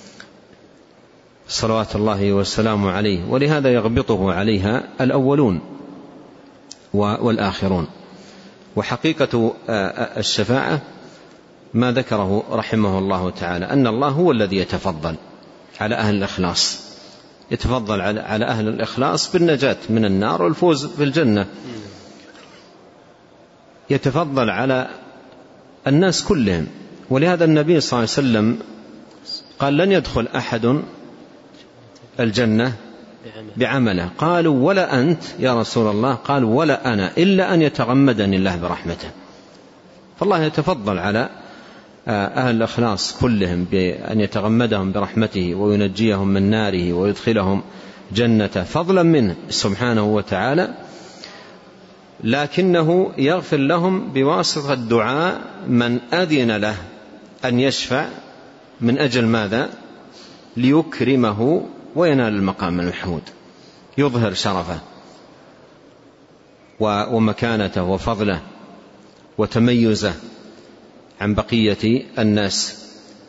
صلوات الله والسلام عليه، ولهذا يغبطه عليها الأولون والآخرون. وحقيقة الشفاعة ما ذكره رحمه الله تعالى، أن الله هو الذي يتفضل على أهل الإخلاص، يتفضل على أهل الإخلاص بالنجاة من النار والفوز بالجنة، يتفضل على الناس كلهم. ولهذا النبي صلى الله عليه وسلم قال لن يدخل أحد الجنة بعمله. قالوا ولا أنت يا رسول الله؟ قال ولا أنا، إلا أن يتغمدني الله برحمته. فالله يتفضل على أهل الإخلاص كلهم بأن يتغمدهم برحمته وينجيهم من ناره ويدخلهم جنته فضلا منه سبحانه وتعالى، لكنه يغفر لهم بواسطة الدعاء من أذن له أن يشفع. من أجل ماذا؟ ليكرمه وينال المقام المحمود، يظهر شرفه ومكانته وفضله وتميزه عن بقية الناس.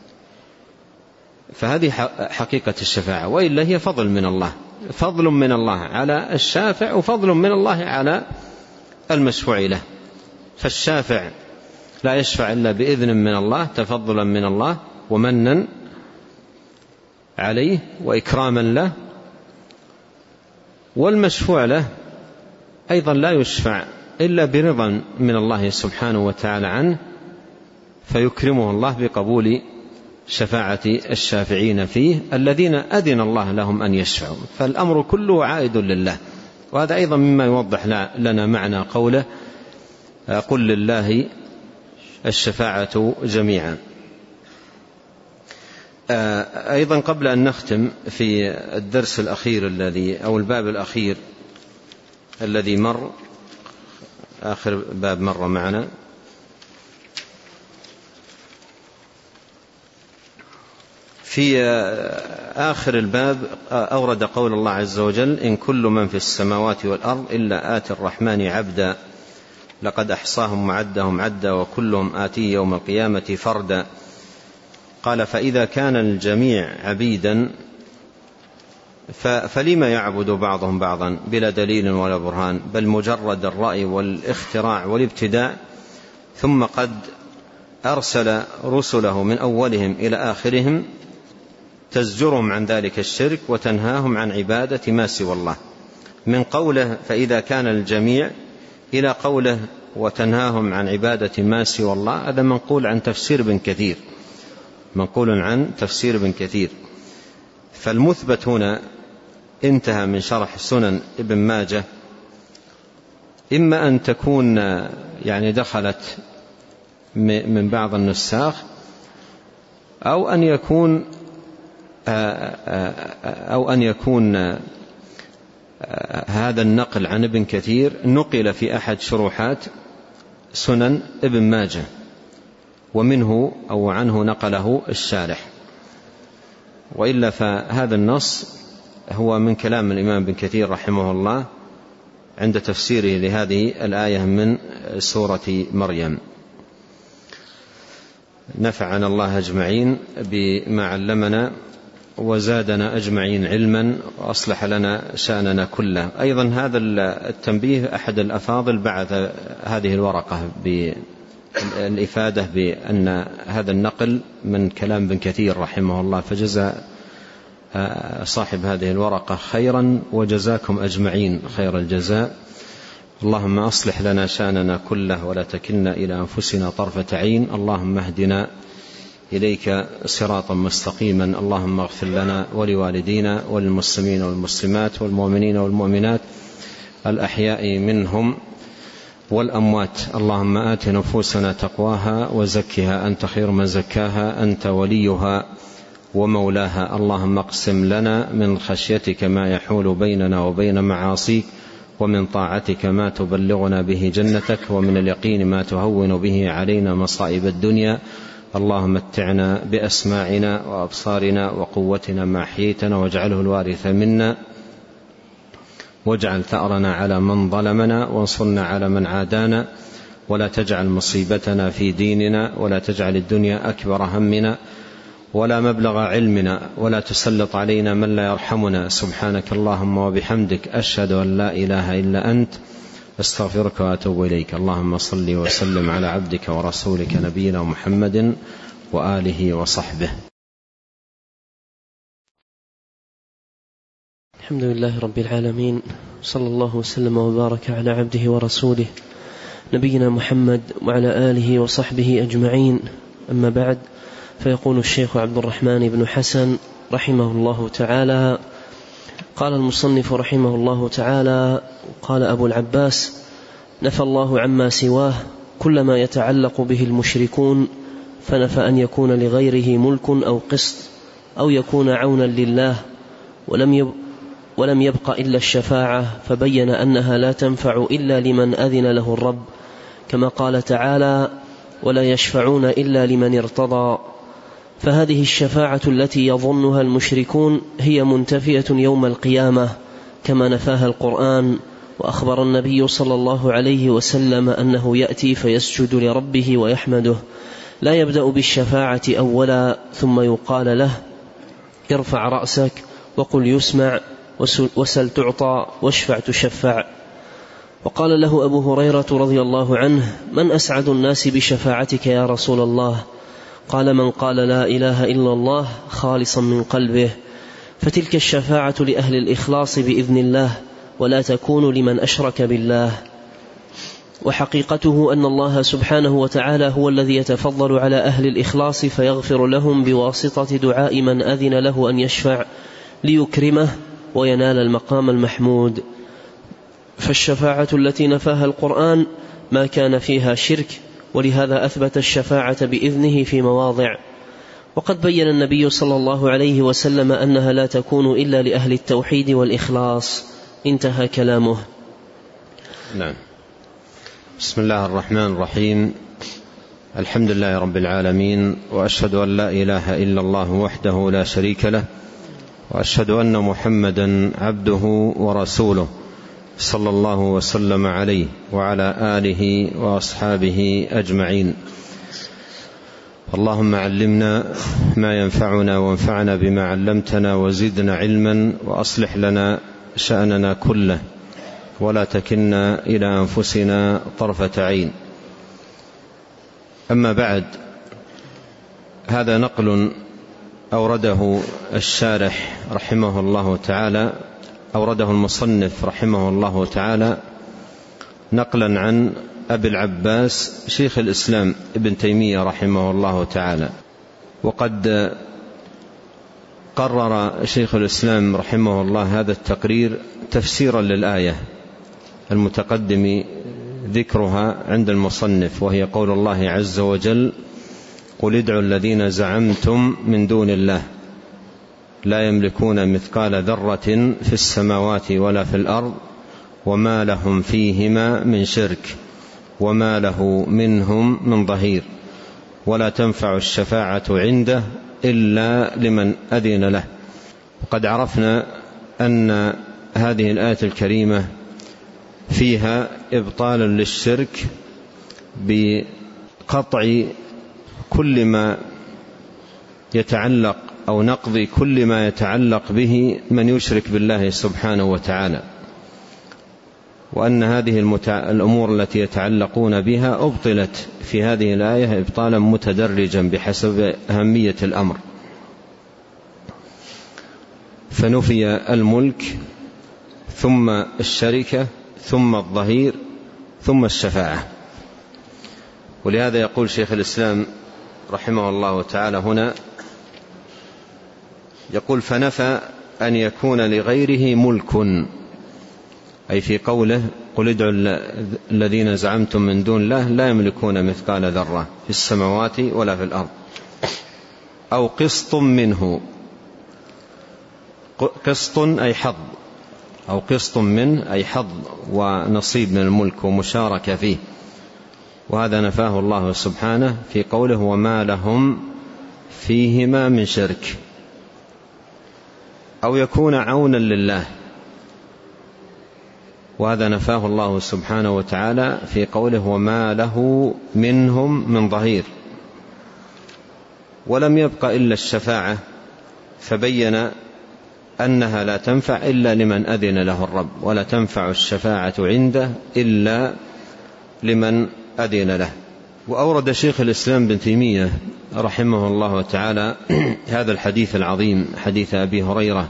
فهذه حقيقة الشفاعة، وإلا هي فضل من الله، فضل من الله على الشافع وفضل من الله على المشفوع له. فالشافع لا يشفع إلا بإذن من الله، تفضلا من الله ومنا عليه وإكراما له، والمشفوع له أيضا لا يشفع إلا برضا من الله سبحانه وتعالى عنه، فيكرمه الله بقبول شفاعة الشافعين فيه الذين أذن الله لهم أن يشفعوا. فالأمر كله عائد لله. وهذا أيضا مما يوضح لنا معنى قوله قل لله الشفاعة جميعا. أيضا قبل أن نختم في الدرس الأخير الذي أو الباب الأخير الذي مر، آخر باب مر معنا، في آخر الباب أورد قول الله عز وجل إن كل من في السماوات والأرض إلا آتي الرحمن عبدا لقد أحصاهم وعدهم عدا وكلهم آتي يوم القيامة فردا. قال فإذا كان الجميع عبيدا فلما يعبد بعضهم بعضا بلا دليل ولا برهان، بل مجرد الرأي والاختراع والابتداع، ثم قد أرسل رسله من أولهم إلى آخرهم تزجرهم عن ذلك الشرك وتنهاهم عن عبادة ما سوى الله. من قوله فإذا كان الجميع إلى قوله وتنهاهم عن عبادة ما سوى الله، هذا منقول عن تفسير ابن كثير، منقول عن تفسير ابن كثير. فالمثبت هنا انتهى من شرح سنن ابن ماجه، إما أن تكون يعني دخلت من بعض النساخ، أو أن يكون أو أن يكون هذا النقل عن ابن كثير نقل في أحد شروحات سنن ابن ماجه، ومنه أو عنه نقله الشارح، وإلا فهذا النص هو من كلام الإمام ابن كثير رحمه الله عند تفسيره لهذه الآية من سورة مريم. نفعنا الله أجمعين بما علمنا وزادنا أجمعين علما وأصلح لنا شأننا كله. أيضا هذا التنبيه أحد الأفاضل بعث هذه الورقة بالإفادة بأن هذا النقل من كلام ابن كثير رحمه الله، فجزى صاحب هذه الورقة خيرا وجزاكم أجمعين خير الجزاء. اللهم أصلح لنا شأننا كله ولا تكلنا إلى أنفسنا طرفة عين. اللهم اهدنا إليك صراطا مستقيما. اللهم اغفر لنا ولوالدينا وللمسلمين والمسلمات والمؤمنين والمؤمنات الأحياء منهم والأموات. اللهم آت نفوسنا تقواها وزكها أنت خير من زكاها أنت وليها ومولاها. اللهم اقسم لنا من خشيتك ما يحول بيننا وبين معاصيك، ومن طاعتك ما تبلغنا به جنتك، ومن اليقين ما تهون به علينا مصائب الدنيا. اللهم متعنا بأسماعنا وأبصارنا وقوتنا ما أحييتنا، واجعله الوارث منا، واجعل ثأرنا على من ظلمنا، وانصرنا على من عادانا، ولا تجعل مصيبتنا في ديننا، ولا تجعل الدنيا أكبر همنا ولا مبلغ علمنا، ولا تسلط علينا من لا يرحمنا. سبحانك اللهم وبحمدك، أشهد أن لا إله إلا أنت، استغفرك وأتوب إليك. اللهم صل وسلم على عبدك ورسولك نبينا محمد وآله وصحبه. الحمد لله رب العالمين، صلى الله وسلم وبارك على عبده ورسوله نبينا محمد وعلى آله وصحبه أجمعين. أما بعد، فيقول الشيخ عبد الرحمن بن حسن رحمه الله تعالى: قال المصنف رحمه الله تعالى: قال أبو العباس: نفى الله عما سواه كل ما يتعلق به المشركون، فنفى أن يكون لغيره ملك أو قسط أو يكون عونا لله، ولم يب ولم يبق إلا الشفاعة، فبين أنها لا تنفع إلا لمن أذن له الرب، كما قال تعالى: ولا يشفعون إلا لمن ارتضى. فهذه الشفاعة التي يظنها المشركون هي منتفية يوم القيامة كما نفاها القرآن. وأخبر النبي صلى الله عليه وسلم أنه يأتي فيسجد لربه ويحمده، لا يبدأ بالشفاعة أولا، ثم يقال له: ارفع رأسك وقل يسمع، وسل تعطى، واشفع تشفع. وقال له أبو هريرة رضي الله عنه: من أسعد الناس بشفاعتك يا رسول الله؟ قال: من قال لا إله إلا الله خالصا من قلبه. فتلك الشفاعة لأهل الإخلاص بإذن الله، ولا تكون لمن أشرك بالله. وحقيقته أن الله سبحانه وتعالى هو الذي يتفضل على أهل الإخلاص فيغفر لهم بواسطة دعاء من أذن له أن يشفع ليكرمه وينال المقام المحمود. فالشفاعة التي نفاها القرآن ما كان فيها شرك، ولهذا أثبت الشفاعة بإذنه في مواضع. وقد بين النبي صلى الله عليه وسلم أنها لا تكون إلا لأهل التوحيد والإخلاص. انتهى كلامه. نعم. بسم الله الرحمن الرحيم. الحمد لله رب العالمين، وأشهد أن لا إله إلا الله وحده لا شريك له، وأشهد أن محمدا عبده ورسوله، صلى الله وسلم عليه وعلى آله وأصحابه أجمعين. اللهم علمنا ما ينفعنا، وانفعنا بما علمتنا، وزدنا علما، وأصلح لنا شأننا كله، ولا تكلنا إلى أنفسنا طرفة عين. أما بعد، هذا نقل أورده الشارح رحمه الله تعالى، أورده المصنف رحمه الله تعالى نقلا عن أبي العباس شيخ الإسلام ابن تيمية رحمه الله تعالى. وقد قرر شيخ الإسلام رحمه الله هذا التقرير تفسيرا للآية المتقدم ذكرها عند المصنف، وهي قول الله عز وجل: قل ادعوا الذين زعمتم من دون الله لا يملكون مثقال ذرة في السماوات ولا في الأرض وما لهم فيهما من شرك وما له منهم من ظهير ولا تنفع الشفاعة عنده إلا لمن أذن له. وقد عرفنا أن هذه الآية الكريمة فيها إبطالا للشرك بقطع كل ما يتعلق أو نقض كل ما يتعلق به من يشرك بالله سبحانه وتعالى، وأن هذه الأمور التي يتعلقون بها أبطلت في هذه الآية إبطالا متدرجا بحسب أهمية الأمر، فنفي الملك ثم الشركة ثم الظهير ثم الشفاعة. ولهذا يقول شيخ الإسلام رحمه الله تعالى هنا، يقول فنفى أن يكون لغيره ملك، أي في قوله قل ادعوا الذين زعمتم من دون الله لا يملكون مثقال ذرة في السماوات ولا في الأرض، أو قسط منه، قسط أي حظ، أو قسط منه أي حظ ونصيب من الملك ومشاركة فيه، وهذا نفاه الله سبحانه في قوله وما لهم فيهما من شرك، أو يكون عونا لله، وهذا نفاه الله سبحانه وتعالى في قوله وما له منهم من ظهير. ولم يبق إلا الشفاعة، فبين أنها لا تنفع إلا لمن أذن له الرب، ولا تنفع الشفاعة عنده إلا لمن أذن له. وأورد شيخ الإسلام بن تيمية رحمه الله تعالى هذا الحديث العظيم، حديث أبي هريرة،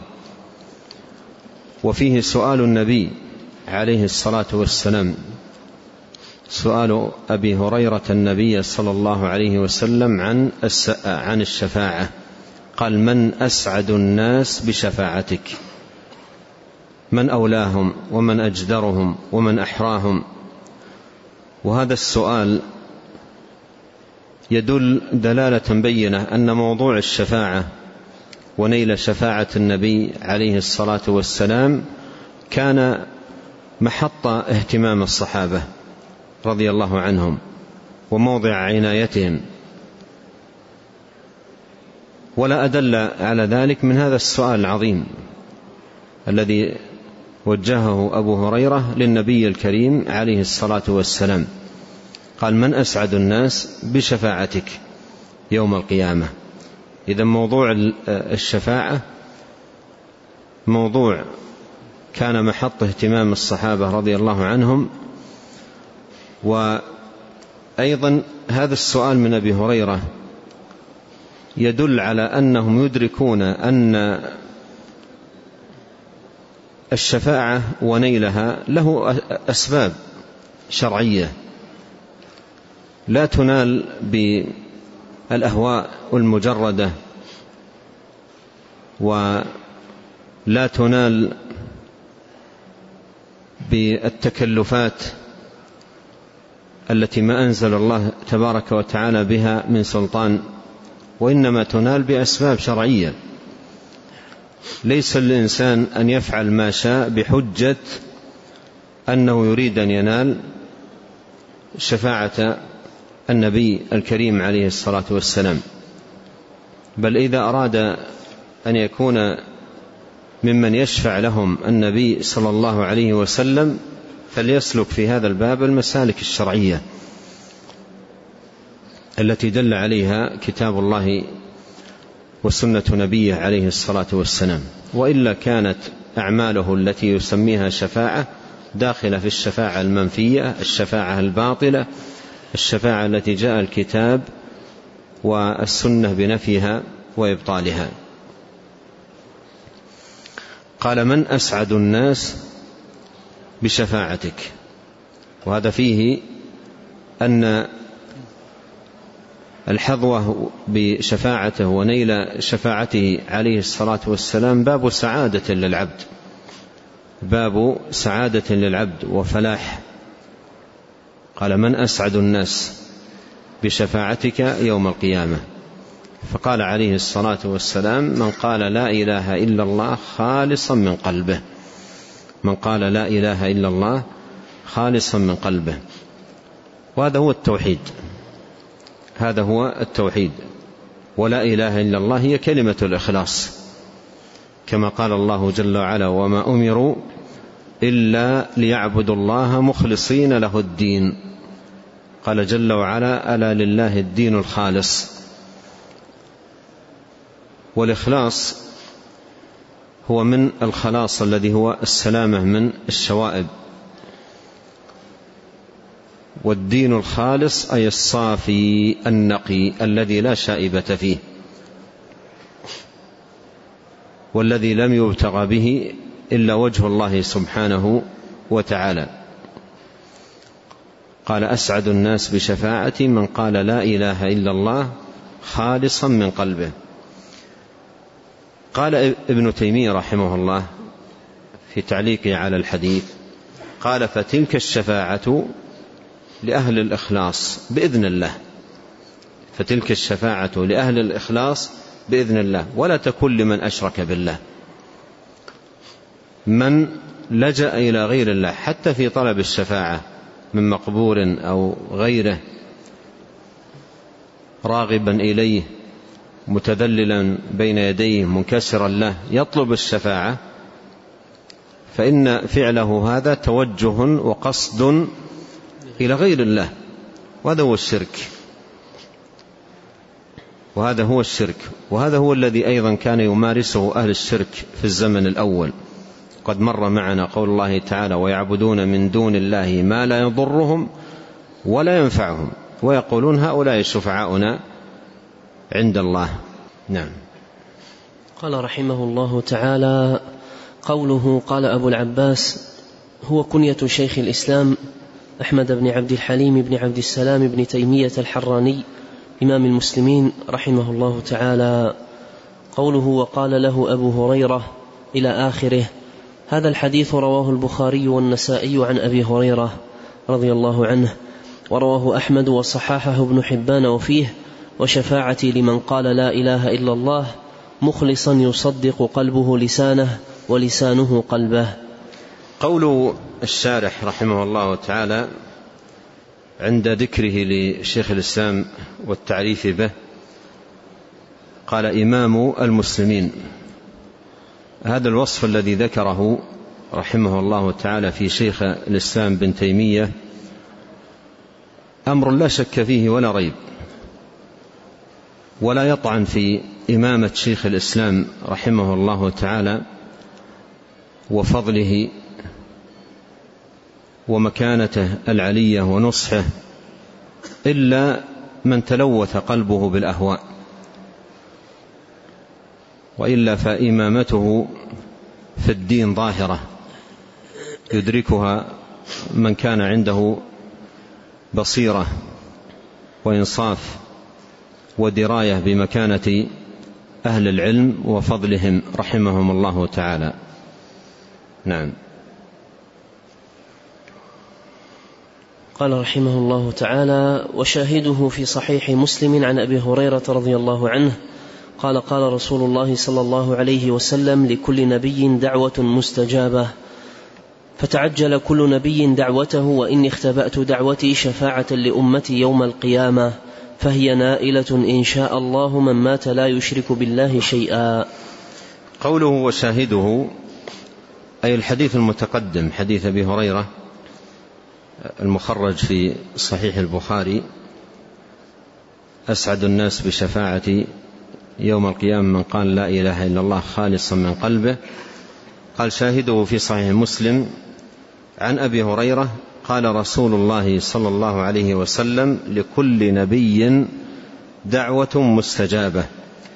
وفيه سؤال النبي عليه الصلاة والسلام، سؤال أبي هريرة النبي صلى الله عليه وسلم عن عن الشفاعة، قال من أسعد الناس بشفاعتك، من أولاهم ومن أجدرهم ومن أحراهم. وهذا السؤال يدل دلالة بينة أن موضوع الشفاعة ونيل شفاعة النبي عليه الصلاة والسلام كان محط اهتمام الصحابة رضي الله عنهم وموضع عنايتهم، ولا أدل على ذلك من هذا السؤال العظيم الذي وجهه أبو هريرة للنبي الكريم عليه الصلاة والسلام، قال من أسعد الناس بشفاعتك يوم القيامة. إذا موضوع الشفاعة موضوع كان محط اهتمام الصحابة رضي الله عنهم. وأيضا هذا السؤال من أبي هريرة يدل على أنهم يدركون أن الشفاعة ونيلها له أسباب شرعية لا تنال بالأهواء المجردة، ولا تنال بالتكلفات التي ما أنزل الله تبارك وتعالى بها من سلطان، وإنما تنال بأسباب شرعية. ليس للإنسان أن يفعل ما شاء بحجة أنه يريد أن ينال شفاعة النبي الكريم عليه الصلاة والسلام، بل إذا أراد أن يكون ممن يشفع لهم النبي صلى الله عليه وسلم فليسلك في هذا الباب المسالك الشرعية التي دل عليها كتاب الله وسنة نبيه عليه الصلاة والسلام، وإلا كانت أعماله التي يسميها شفاعة داخلة في الشفاعة المنفية، الشفاعة الباطلة، الشفاعة التي جاء الكتاب والسنة بنفيها وإبطالها. قال من أسعد الناس بشفاعتك، وهذا فيه أن الحظوة بشفاعته ونيل شفاعته عليه الصلاة والسلام باب سعادة للعبد، باب سعادة للعبد وفلاح. قال من أسعد الناس بشفاعتك يوم القيامة، فقال عليه الصلاة والسلام من قال لا إله إلا الله خالصا من قلبه، من قال لا إله إلا الله خالصا من قلبه. وهذا هو التوحيد، هذا هو التوحيد. ولا إله إلا الله هي كلمة الإخلاص، كما قال الله جل وعلا وما أمروا إلا ليعبدوا الله مخلصين له الدين. قال جل وعلا: ألا لله الدين الخالص. والإخلاص هو من الخلاص الذي هو السلامة من الشوائب، والدين الخالص أي الصافي النقي الذي لا شائبة فيه، والذي لم يبتغى به إلا وجه الله سبحانه وتعالى. قال: أسعد الناس بشفاعتي من قال لا إله إلا الله خالصا من قلبه. قال ابن تيمية رحمه الله في تعليقه على الحديث، قال: فتلك الشفاعة لأهل الإخلاص بإذن الله، فتلك الشفاعة لأهل الإخلاص بإذن الله، ولا تكن لمن أشرك بالله، من لجأ إلى غير الله حتى في طلب الشفاعة من مقبور أو غيره، راغبا إليه متذللا بين يديه منكسرا له يطلب الشفاعة، فإن فعله هذا توجه وقصد إلى غير الله، وهذا هو الشرك، وهذا هو الشرك وهذا هو الذي أيضا كان يمارسه أهل الشرك في الزمن الأول. قد مر معنا قول الله تعالى: ويعبدون من دون الله ما لا يضرهم ولا ينفعهم ويقولون هؤلاء شفعاؤنا عند الله. نعم. قال رحمه الله تعالى: قوله قال أبو العباس هو كنية شيخ الإسلام أحمد بن عبد الحليم بن عبد السلام بن تيمية الحراني إمام المسلمين رحمه الله تعالى. قوله وقال له أبو هريرة إلى آخره، هذا الحديث رواه البخاري والنسائي عن أبي هريرة رضي الله عنه، ورواه أحمد وصححه ابن حبان وفيه: وشفاعتي لمن قال لا إله إلا الله مخلصا يصدق قلبه لسانه ولسانه قلبه. قول الشارح رحمه الله تعالى عند ذكره لشيخ الإسلام والتعريف به، قال: إمام المسلمين. هذا الوصف الذي ذكره رحمه الله تعالى في شيخ الإسلام بن تيمية أمر لا شك فيه ولا ريب، ولا يطعن في إمامة شيخ الإسلام رحمه الله تعالى وفضله ومكانته العلية ونصحه إلا من تلوث قلبه بالأهواء، وإلا فإمامته في الدين ظاهرة يدركها من كان عنده بصيرة وإنصاف ودراية بمكانة أهل العلم وفضلهم رحمهم الله تعالى. نعم. قال رحمه الله تعالى: وشاهده في صحيح مسلم عن أبي هريرة رضي الله عنه قال: قال رسول الله صلى الله عليه وسلم: لكل نبي دعوة مستجابة، فتعجل كل نبي دعوته، وإني اختبأت دعوتي شفاعة لأمتي يوم القيامة، فهي نائلة إن شاء الله من مات لا يشرك بالله شيئا. قوله وشاهده أي الحديث المتقدم، حديث أبي هريرة المخرج في صحيح البخاري: أسعد الناس بشفاعتي يوم القيامة من قال لا إله إلا الله خالصا من قلبه. قال: شاهده في صحيح مسلم عن أبي هريرة قال رسول الله صلى الله عليه وسلم: لكل نبي دعوة مستجابة،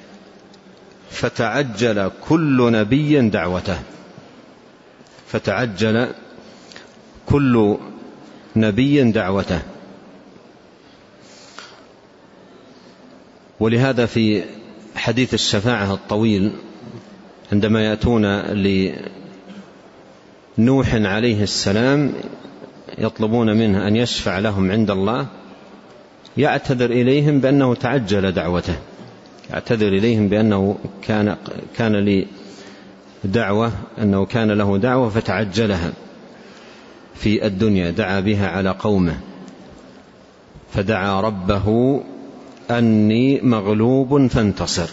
فتعجل كل نبي دعوته، فتعجل كل نبي دعوته. ولهذا في حديث الشفاعة الطويل عندما يأتون لنوح عليه السلام يطلبون منه أن يشفع لهم عند الله، يعتذر إليهم بأنه تعجل دعوته، يعتذر إليهم بأنه كان كان لي دعوة أنه كان له دعوة فتعجلها في الدنيا، دعا بها على قومه، فدعا ربه أني مغلوب فانتصر،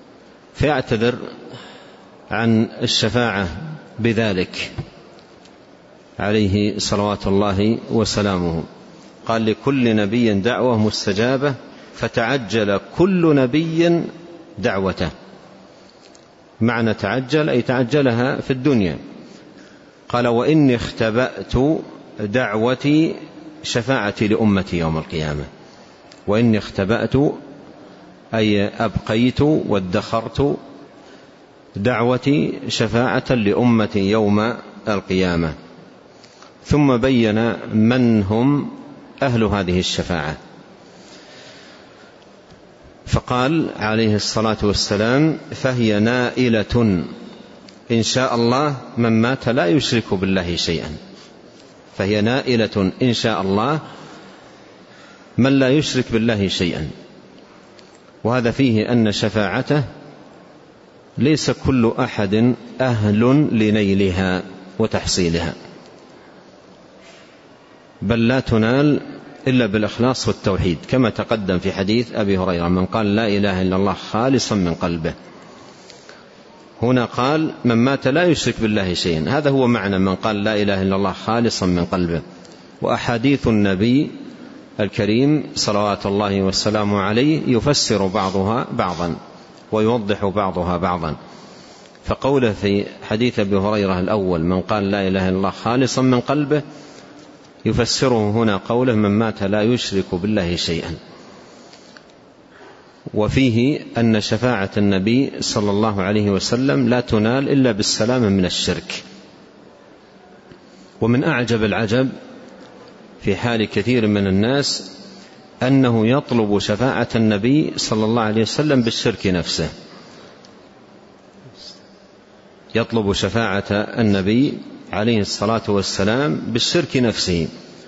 فيعتذر عن الشفاعة بذلك. عليه صلوات الله وسلامه. قال لكل نبي دعوة مستجابة فتعجل كل نبي دعوته. معنى تعجل أي تعجلها في الدنيا. قال وإني اختبأت دعوتي شفاعتي لأمتي يوم القيامة. وإني اختبأت أي أبقيت وادخرت دعوتي شفاعة لأمتي يوم القيامة. ثم بين من هم أهل هذه الشفاعة، فقال عليه الصلاة والسلام فهي نائلة إن شاء الله من مات لا يشرك بالله شيئا. فهي نائلة إن شاء الله من لا يشرك بالله شيئا. وهذا فيه أن شفاعته ليس كل أحد أهل لنيلها وتحصيلها، بل لا تنال إلا بالإخلاص والتوحيد، كما تقدم في حديث أبي هريرة من قال لا إله إلا الله خالصا من قلبه. هنا قال من مات لا يشرك بالله شيئا، هذا هو معنى من قال لا إله إلا الله خالصا من قلبه. وأحاديث النبي الكريم صلوات الله والسلام عليه يفسر بعضها بعضا ويوضح بعضها بعضا. فقوله في حديث أبي هريرة الأول من قال لا إله إلا الله خالصا من قلبه يفسره هنا قوله من مات لا يشرك بالله شيئا. وفيه أن شفاعة النبي صلى الله عليه وسلم لا تنال إلا بالسلامة من الشرك. ومن أعجب العجب في حال كثير من الناس أنه يطلب شفاعة النبي صلى الله عليه وسلم بالشرك نفسه، يطلب شفاعة النبي عليه الصلاة والسلام بالشرك نفسه.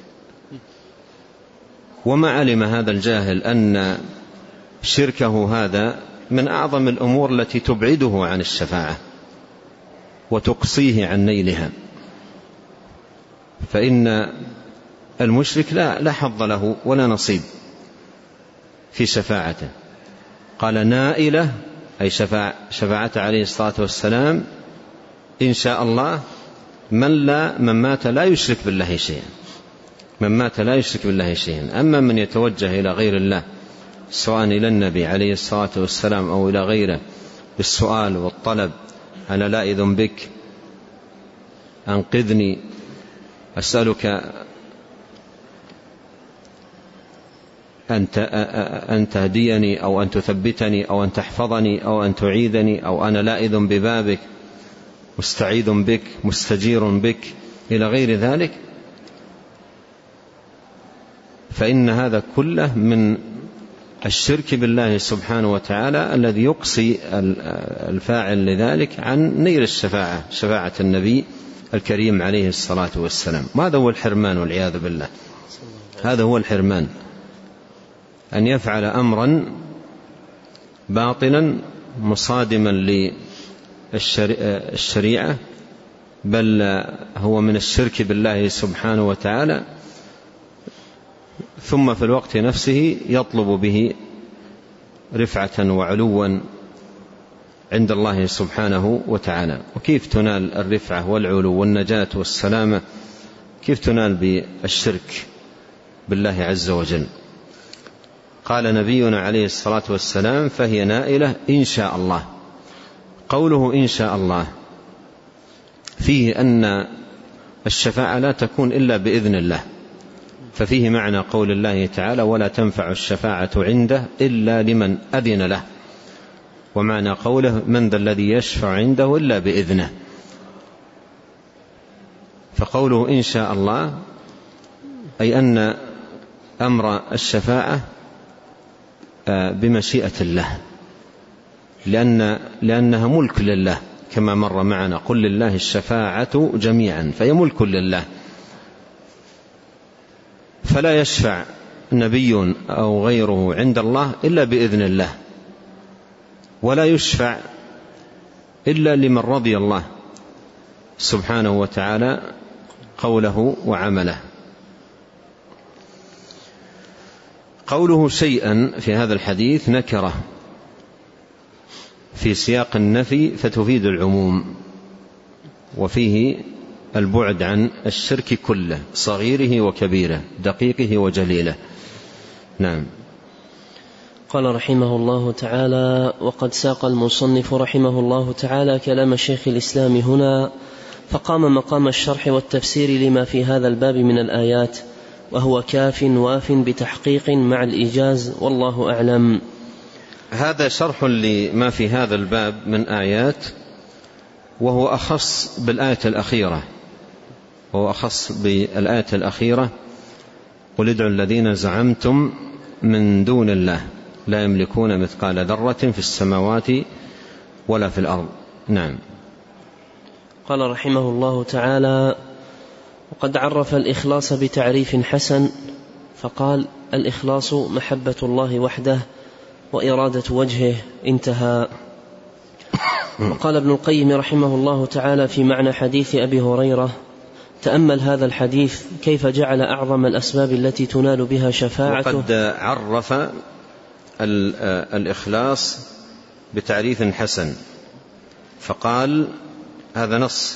وما علم هذا الجاهل أن شركه هذا من أعظم الأمور التي تبعده عن الشفاعة وتقصيه عن نيلها. فإن المشرك لا, لا حظ له ولا نصيب في شفاعته. قال نائلة أي شفاعة شفاعته عليه الصلاة والسلام إن شاء الله من, لا من مات لا يشرك بالله شيئا، من مات لا يشرك بالله شيئا. أما من يتوجه إلى غير الله سواء إلى النبي عليه الصلاة والسلام أو إلى غيره بالسؤال والطلب أنا لا إذن بك أنقذني أسألك أن تهديني أو أن تثبتني أو أن تحفظني أو أن تعيذني أو أنا لا إذن ببابك مستعيذ بك مستجير بك إلى غير ذلك، فإن هذا كله من الشرك بالله سبحانه وتعالى الذي يقصي الفاعل لذلك عن نيل الشفاعة، شفاعة النبي الكريم عليه الصلاة والسلام. وهذا هو الحرمان والعياذ بالله. هذا هو الحرمان، أن يفعل أمرا باطلا مصادما للشريعة، بل هو من الشرك بالله سبحانه وتعالى، ثم في الوقت نفسه يطلب به رفعة وعلوا عند الله سبحانه وتعالى. وكيف تنال الرفعة والعلو والنجاة والسلامة؟ كيف تنال بالشرك بالله عز وجل؟ قال نبينا عليه الصلاة والسلام فهي نائلة إن شاء الله. قوله إن شاء الله فيه أن الشفاعة لا تكون إلا بإذن الله، ففيه معنى قول الله تعالى ولا تنفع الشفاعة عنده إلا لمن أذن له، ومعنى قوله من ذا الذي يشفع عنده إلا بإذنه. فقوله إن شاء الله أي أن أمر الشفاعة بمشيئة الله، لأن لأنها ملك لله كما مر معنا قل لله الشفاعة جميعا، فهي ملك لله، فلا يشفع نبي أو غيره عند الله إلا بإذن الله، ولا يشفع إلا لمن رضي الله سبحانه وتعالى قوله وعمله. قوله شيئا في هذا الحديث نكرة في سياق النفي فتفيد العموم، وفيه البعد عن الشرك كله، صغيره وكبيره، دقيقه وجليله. نعم. قال رحمه الله تعالى: وقد ساق المصنف رحمه الله تعالى كلام شيخ الإسلام هنا، فقام مقام الشرح والتفسير لما في هذا الباب من الآيات، وهو كاف واف بتحقيق مع الإيجاز، والله أعلم. هذا شرح لما في هذا الباب من آيات، وهو أخص بالآية الأخيرة، وهو أخص بالآية الأخيرة: قل ادعوا الذين زعمتم من دون الله لا يملكون مثقال ذرة في السماوات ولا في الأرض. نعم. قال رحمه الله تعالى: وقد عرف الإخلاص بتعريف حسن، فقال: الإخلاص محبة الله وحده وإرادة وجهه، انتهى. وقال ابن القيم رحمه الله تعالى في معنى حديث أبي هريرة: تأمل هذا الحديث كيف جعل أعظم الأسباب التي تنال بها شفاعته. وقد عرف الإخلاص بتعريف حسن، فقال هذا نص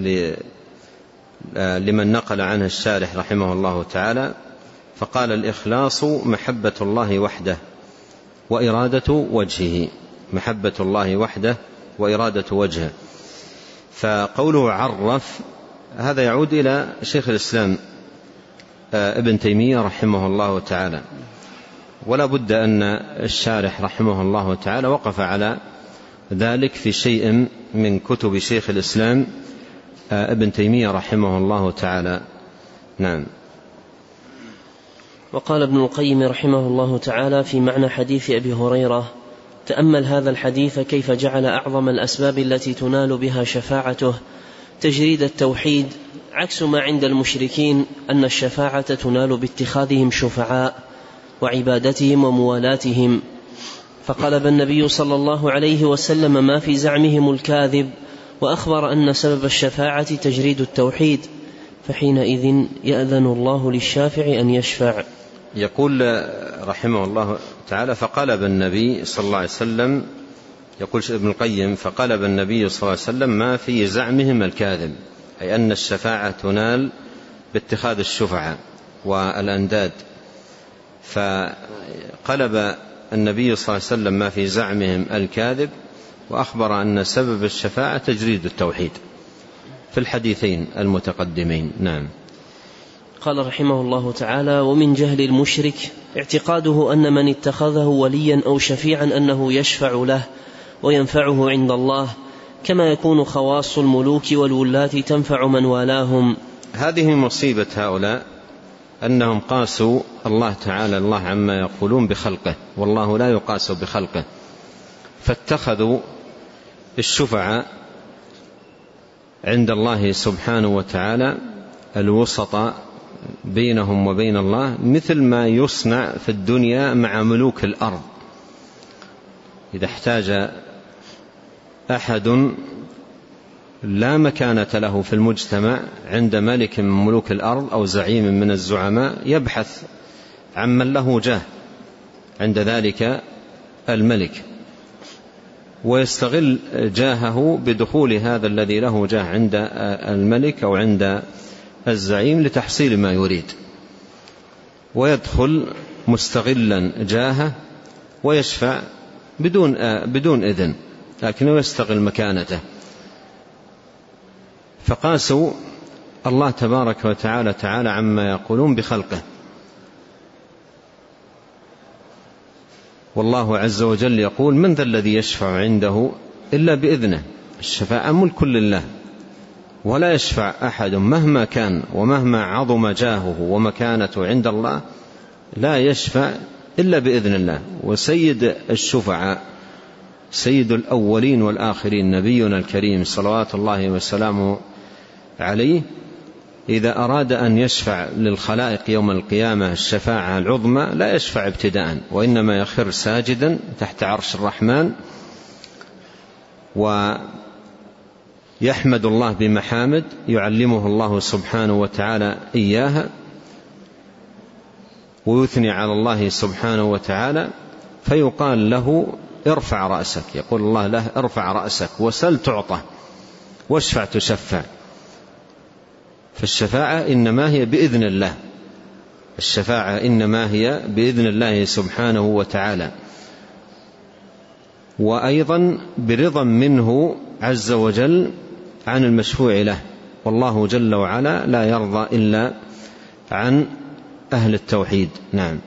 لمن نقل عنه الشارح رحمه الله تعالى، فقال: الإخلاص محبة الله وحده وإرادة وجهه، محبة الله وحده وإرادة وجهه. فقوله عرف هذا يعود إلى شيخ الإسلام ابن تيمية رحمه الله تعالى، ولا بد أن الشارح رحمه الله تعالى وقف على ذلك في شيء من كتب شيخ الإسلام ابن تيمية رحمه الله تعالى. نعم. وقال ابن القيم رحمه الله تعالى في معنى حديث أبي هريرة: تأمل هذا الحديث كيف جعل أعظم الأسباب التي تنال بها شفاعته تجريد التوحيد، عكس ما عند المشركين أن الشفاعة تنال باتخاذهم شفعاء وعبادتهم وموالاتهم. فقلب النبي صلى الله عليه وسلم ما في زعمهم الكاذب، وأخبر أن سبب الشفاعة تجريد التوحيد، فحينئذ يأذن الله للشافع أن يشفع. يقول رحمه الله تعالى: فقلب النبي صلى الله عليه وسلم، يقول ابن القيم: فقلب النبي صلى الله عليه وسلم ما في زعمهم الكاذب، أي أن الشفاعة تنال باتخاذ الشفعاء والأنداد. فقلب النبي صلى الله عليه وسلم ما في زعمهم الكاذب، وأخبر أن سبب الشفاعة تجريد التوحيد في الحديثين المتقدمين. نعم. قال رحمه الله تعالى: ومن جهل المشرك اعتقاده أن من اتخذه وليا أو شفيعا أنه يشفع له وينفعه عند الله، كما يكون خواص الملوك والولاة تنفع من والاهم. هذه مصيبة هؤلاء، أنهم قاسوا الله تعالى الله عما يقولون بخلقه، والله لا يقاس بخلقه، فاتخذوا الشفعاء عند الله سبحانه وتعالى الوسطاء بينهم وبين الله، مثل ما يصنع في الدنيا مع ملوك الأرض. إذا احتاج أحد لا مكانة له في المجتمع عند ملك من ملوك الأرض أو زعيم من الزعماء، يبحث عن من له جاه عند ذلك الملك، ويستغل جاهه بدخول هذا الذي له جاه عند الملك أو عند الزعيم لتحصيل ما يريد، ويدخل مستغلا جاهه ويشفع بدون بدون إذن، لكنه يستغل مكانته. فقاسوا الله تبارك وتعالى تعالى عما يقولون بخلقه، والله عز وجل يقول: من ذا الذي يشفع عنده إلا بإذنه. الشفاعة ملك لله، ولا يشفع أحد مهما كان ومهما عظم جاهه ومكانته عند الله، لا يشفع إلا بإذن الله. وسيد الشفعاء سيد الأولين والآخرين نبينا الكريم صلوات الله وسلامه عليه، إذا أراد أن يشفع للخلائق يوم القيامة الشفاعة العظمى لا يشفع ابتداء، وإنما يخر ساجدا تحت عرش الرحمن، ويحمد الله بمحامد يعلمه الله سبحانه وتعالى إياها، ويثني على الله سبحانه وتعالى، فيقال له: ارفع رأسك. يقول الله له: ارفع رأسك وسل تعطى واشفع تشفع. فالشفاعة إنما هي بإذن الله، الشفاعة إنما هي بإذن الله سبحانه وتعالى، وأيضا برضا منه عز وجل عن المشفوع له، والله جل وعلا لا يرضى إلا عن أهل التوحيد. نعم.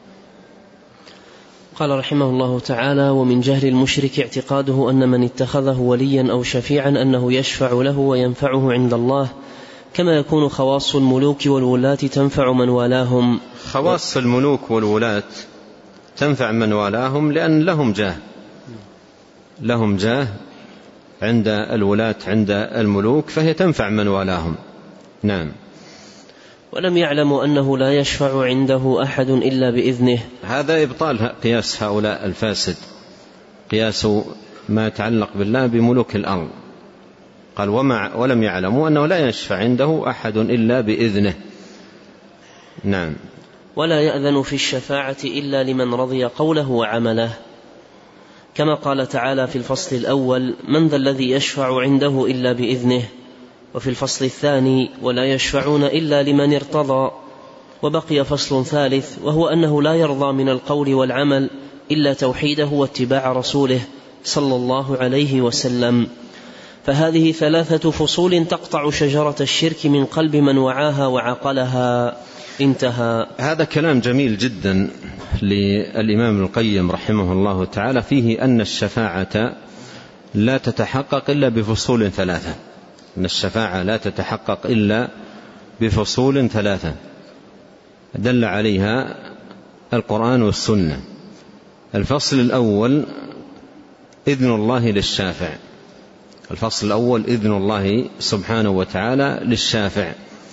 قال رحمه الله تعالى: ومن جهل المشرك اعتقاده أن من اتخذه وليا أو شفيعا أنه يشفع له وينفعه عند الله، كما يكون خواص الملوك والولاة تنفع من والاهم. خواص الملوك والولاة تنفع من والاهم لأن لهم جاه، لهم جاه عند الولاة عند الملوك، فهي تنفع من والاهم. نعم. ولم يعلموا أنه لا يشفع عنده أحد إلا بإذنه. هذا إبطال قياس هؤلاء الفاسد، قياس ما يتعلق بالله بملوك الأرض. قال وما ولم يعلموا أنه لا يشفع عنده أحد إلا بإذنه. نعم. ولا يأذن في الشفاعة إلا لمن رضي قوله وعمله، كما قال تعالى في الفصل الأول: من ذا الذي يشفع عنده إلا بإذنه، وفي الفصل الثاني: ولا يشفعون إلا لمن ارتضى. وبقي فصل ثالث، وهو أنه لا يرضى من القول والعمل إلا توحيده واتباع رسوله صلى الله عليه وسلم. فهذه ثلاثة فصول تقطع شجرة الشرك من قلب من وعاها وعقلها. انتهى. هذا كلام جميل جدا للإمام القيم رحمه الله تعالى، فيه أن الشفاعة لا تتحقق إلا بفصول ثلاثة، أن الشفاعة لا تتحقق إلا بفصول ثلاثة دل عليها القرآن والسنة. الفصل الأول إذن الله للشافع، الفصل الأول إذن الله سبحانه وتعالى للشافع.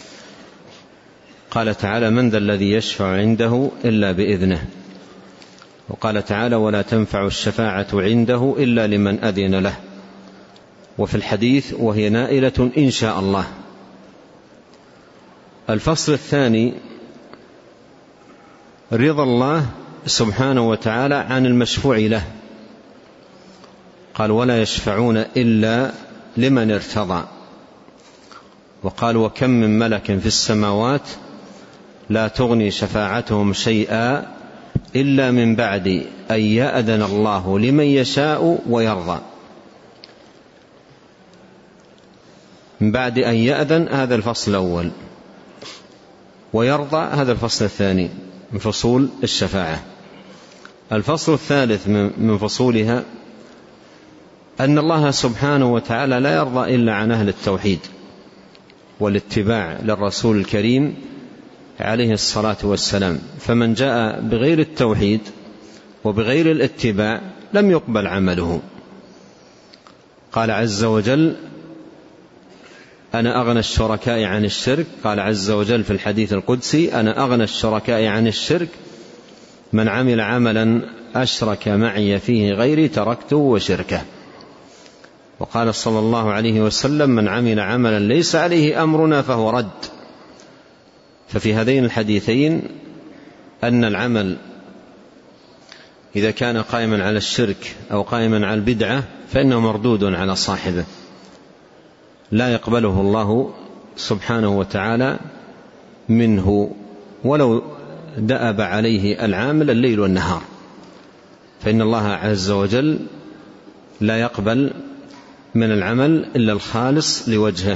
قال تعالى: من ذا الذي يشفع عنده إلا بإذنه. وقال تعالى: ولا تنفع الشفاعة عنده إلا لمن أذن له. وفي الحديث: وهي نائلة إن شاء الله. الفصل الثاني رضا الله سبحانه وتعالى عن المشفوع له. قال: ولا يشفعون إلا لمن ارتضى. وقال: وكم من ملك في السماوات لا تغني شفاعتهم شيئا إلا من بعد أن يأذن الله لمن يشاء ويرضى. من بعد أن يأذن هذا الفصل الأول، ويرضى هذا الفصل الثاني من فصول الشفاعة. الفصل الثالث من فصولها أن الله سبحانه وتعالى لا يرضى إلا عن أهل التوحيد والاتباع للرسول الكريم عليه الصلاة والسلام، فمن جاء بغير التوحيد وبغير الاتباع لم يقبل عمله. قال عز وجل: أنا أغنى الشركاء عن الشرك. قال عز وجل في الحديث القدسي: أنا أغنى الشركاء عن الشرك، من عمل عملا أشرك معي فيه غيري تركته وشركه. وقال صلى الله عليه وسلم: من عمل عملا ليس عليه أمرنا فهو رد. ففي هذين الحديثين أن العمل إذا كان قائما على الشرك أو قائما على البدعة فإنه مردود على صاحبه، لا يقبله الله سبحانه وتعالى منه ولو دأب عليه العامل الليل والنهار، فإن الله عز وجل لا يقبل من العمل إلا الخالص لوجهه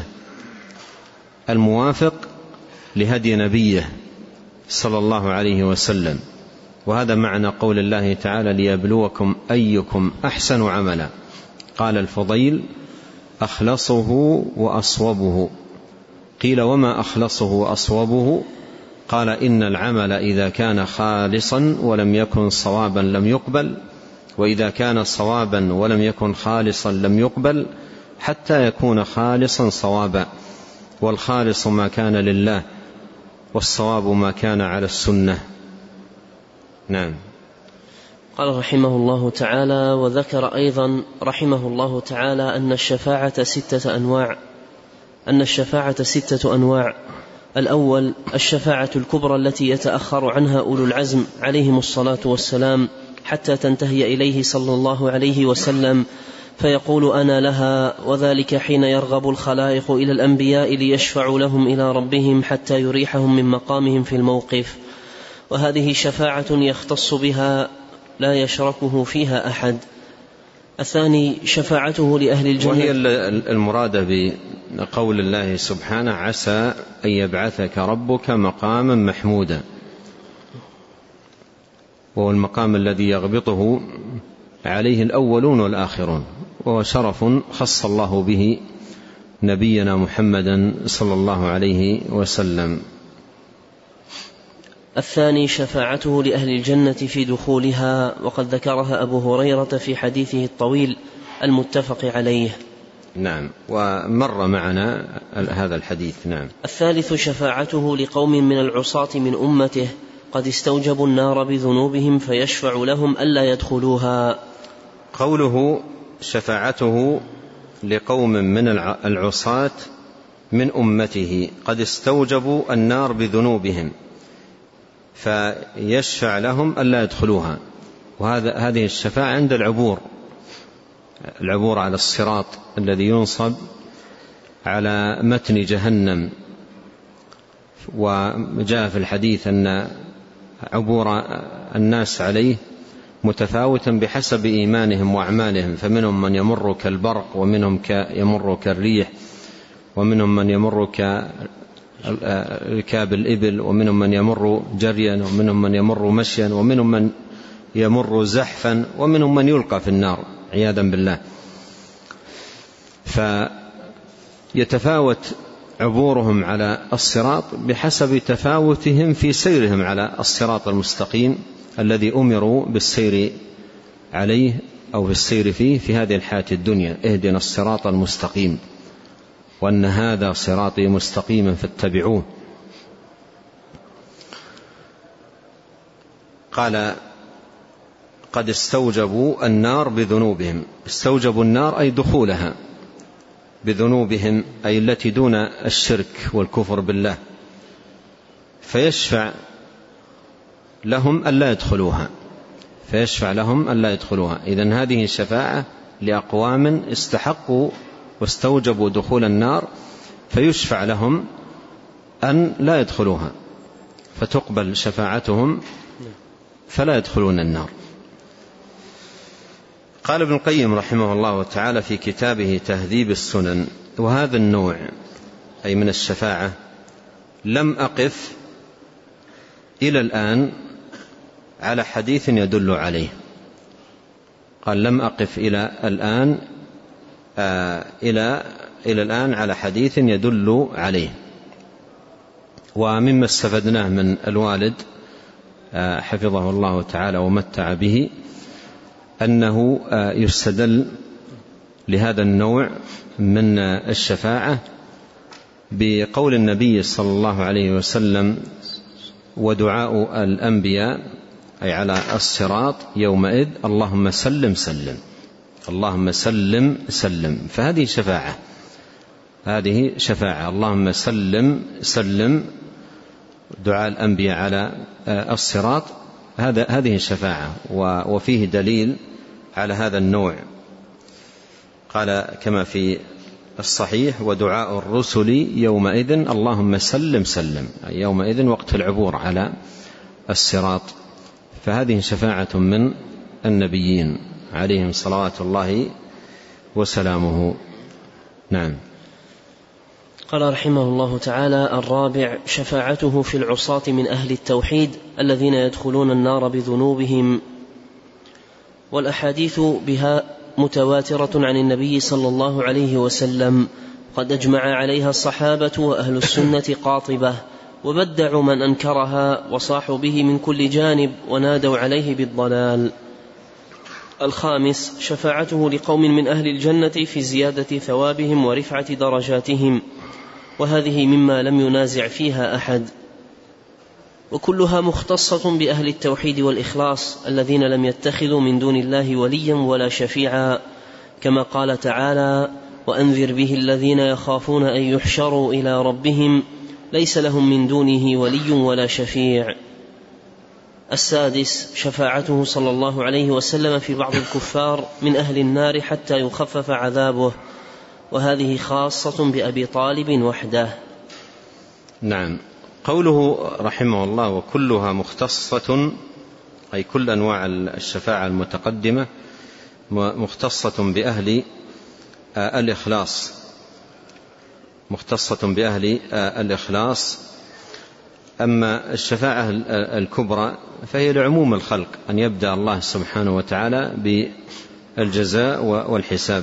الموافق لهدي نبيه صلى الله عليه وسلم. وهذا معنى قول الله تعالى: ليبلوكم أيكم أحسن عملا. قال الفضيل: أخلصه وأصوبه. قيل: وما أخلصه وأصوبه؟ قال: إن العمل إذا كان خالصا ولم يكن صوابا لم يقبل، وإذا كان صوابا ولم يكن خالصا لم يقبل، حتى يكون خالصا صوابا. والخالص ما كان لله، والصواب ما كان على السنة. نعم. قال رحمه الله تعالى: وذكر أيضا رحمه الله تعالى أن الشفاعة ستة أنواع أن الشفاعة ستة أنواع. الأول الشفاعة الكبرى التي يتأخر عنها أولو العزم عليهم الصلاة والسلام حتى تنتهي إليه صلى الله عليه وسلم، فيقول أنا لها، وذلك حين يرغب الخلائق إلى الأنبياء ليشفعوا لهم إلى ربهم حتى يريحهم من مقامهم في الموقف، وهذه شفاعة يختص بها لا يشركه فيها أحد. الثاني شفاعته لأهل الجنة، وهي المرادة بقول الله سبحانه عسى أن يبعثك ربك مقاما محمودا، وهو المقام الذي يغبطه عليه الأولون والآخرون، وهو شرف خص الله به نبينا محمدا صلى الله عليه وسلم. الثاني شفاعته لأهل الجنة في دخولها، وقد ذكرها أبو هريرة في حديثه الطويل المتفق عليه. نعم، ومر معنا هذا الحديث. نعم. الثالث شفاعته لقوم من العصاة من أمته قد استوجبوا النار بذنوبهم فيشفع لهم ألا يدخلوها. قوله شفاعته لقوم من العصاة من أمته قد استوجبوا النار بذنوبهم فيشفع لهم ألا يدخلوها، وهذا هذه الشفاعة عند العبور العبور على الصراط الذي ينصب على متن جهنم. وجاء في الحديث أن عبور الناس عليه متفاوتا بحسب إيمانهم وأعمالهم، فمنهم من يمر كالبرق، ومنهم يمر كالريح، ومنهم من يمر كركاب الإبل، ومنهم من يمر جريا، ومنهم من يمر مشيا، ومنهم من يمر زحفا، ومنهم من يلقى في النار عياذا بالله. فيتفاوت عبورهم على الصراط بحسب تفاوتهم في سيرهم على الصراط المستقيم الذي أمروا بالسير عليه أو بالسير فيه في هذه الحياة الدنيا. اهدنا الصراط المستقيم، وأن هذا صراطي مستقيما فاتبعوه. قال قد استوجبوا النار بذنوبهم. استوجبوا النار أي دخولها بذنوبهم، أي التي دون الشرك والكفر بالله، فيشفع لهم ألا يدخلوها فيشفع لهم ألا يدخلوها. إذن هذه الشفاعة لأقوام استحقوا واستوجبوا دخول النار، فيشفع لهم أن لا يدخلوها، فتقبل شفاعتهم فلا يدخلون النار. قال ابن القيم رحمه الله تعالى في كتابه تهذيب السنن: وهذا النوع أي من الشفاعة لم أقف إلى الآن على حديث يدل عليه. قال لم أقف إلى الآن آه إلى إلى الآن على حديث يدل عليه. ومما استفدناه من الوالد آه حفظه الله تعالى ومتع به أنه آه يستدل لهذا النوع من الشفاعة بقول النبي صلى الله عليه وسلم: ودعاء الأنبياء أي على الصراط يومئذ اللهم سلم سلم، اللهم سلم سلم. فهذه شفاعة هذه شفاعة اللهم سلم سلم، دعاء الأنبياء على الصراط، هذا هذه الشفاعة، وفيه دليل على هذا النوع. قال كما في الصحيح: ودعاء الرسل يومئذ اللهم سلم سلم، أي يومئذ وقت العبور على الصراط. فهذه شفاعة من النبيين عليهم صلوات الله وسلامه. نعم. قال رحمه الله تعالى: الرابع شفاعته في العصاة من أهل التوحيد الذين يدخلون النار بذنوبهم. والأحاديث بها متواترة عن النبي صلى الله عليه وسلم، قد أجمع عليها الصحابة وأهل السنة قاطبة، وبدعوا من أنكرها وصاحوا به من كل جانب ونادوا عليه بالضلال. الخامس شفاعته لقوم من أهل الجنة في زيادة ثوابهم ورفعة درجاتهم، وهذه مما لم ينازع فيها أحد، وكلها مختصة بأهل التوحيد والإخلاص الذين لم يتخذوا من دون الله وليا ولا شفيعا، كما قال تعالى: وأنذر به الذين يخافون أن يحشروا إلى ربهم ليس لهم من دونه ولي ولا شفيع. السادس شفاعته صلى الله عليه وسلم في بعض الكفار من أهل النار حتى يخفف عذابه، وهذه خاصة بأبي طالب وحده. نعم. قوله رحمه الله وكلها مختصة، أي كل أنواع الشفاعة المتقدمة مختصة بأهل الإخلاص، مختصة بأهل الإخلاص. أما الشفاعة الكبرى فهي لعموم الخلق، أن يبدأ الله سبحانه وتعالى بالجزاء والحساب.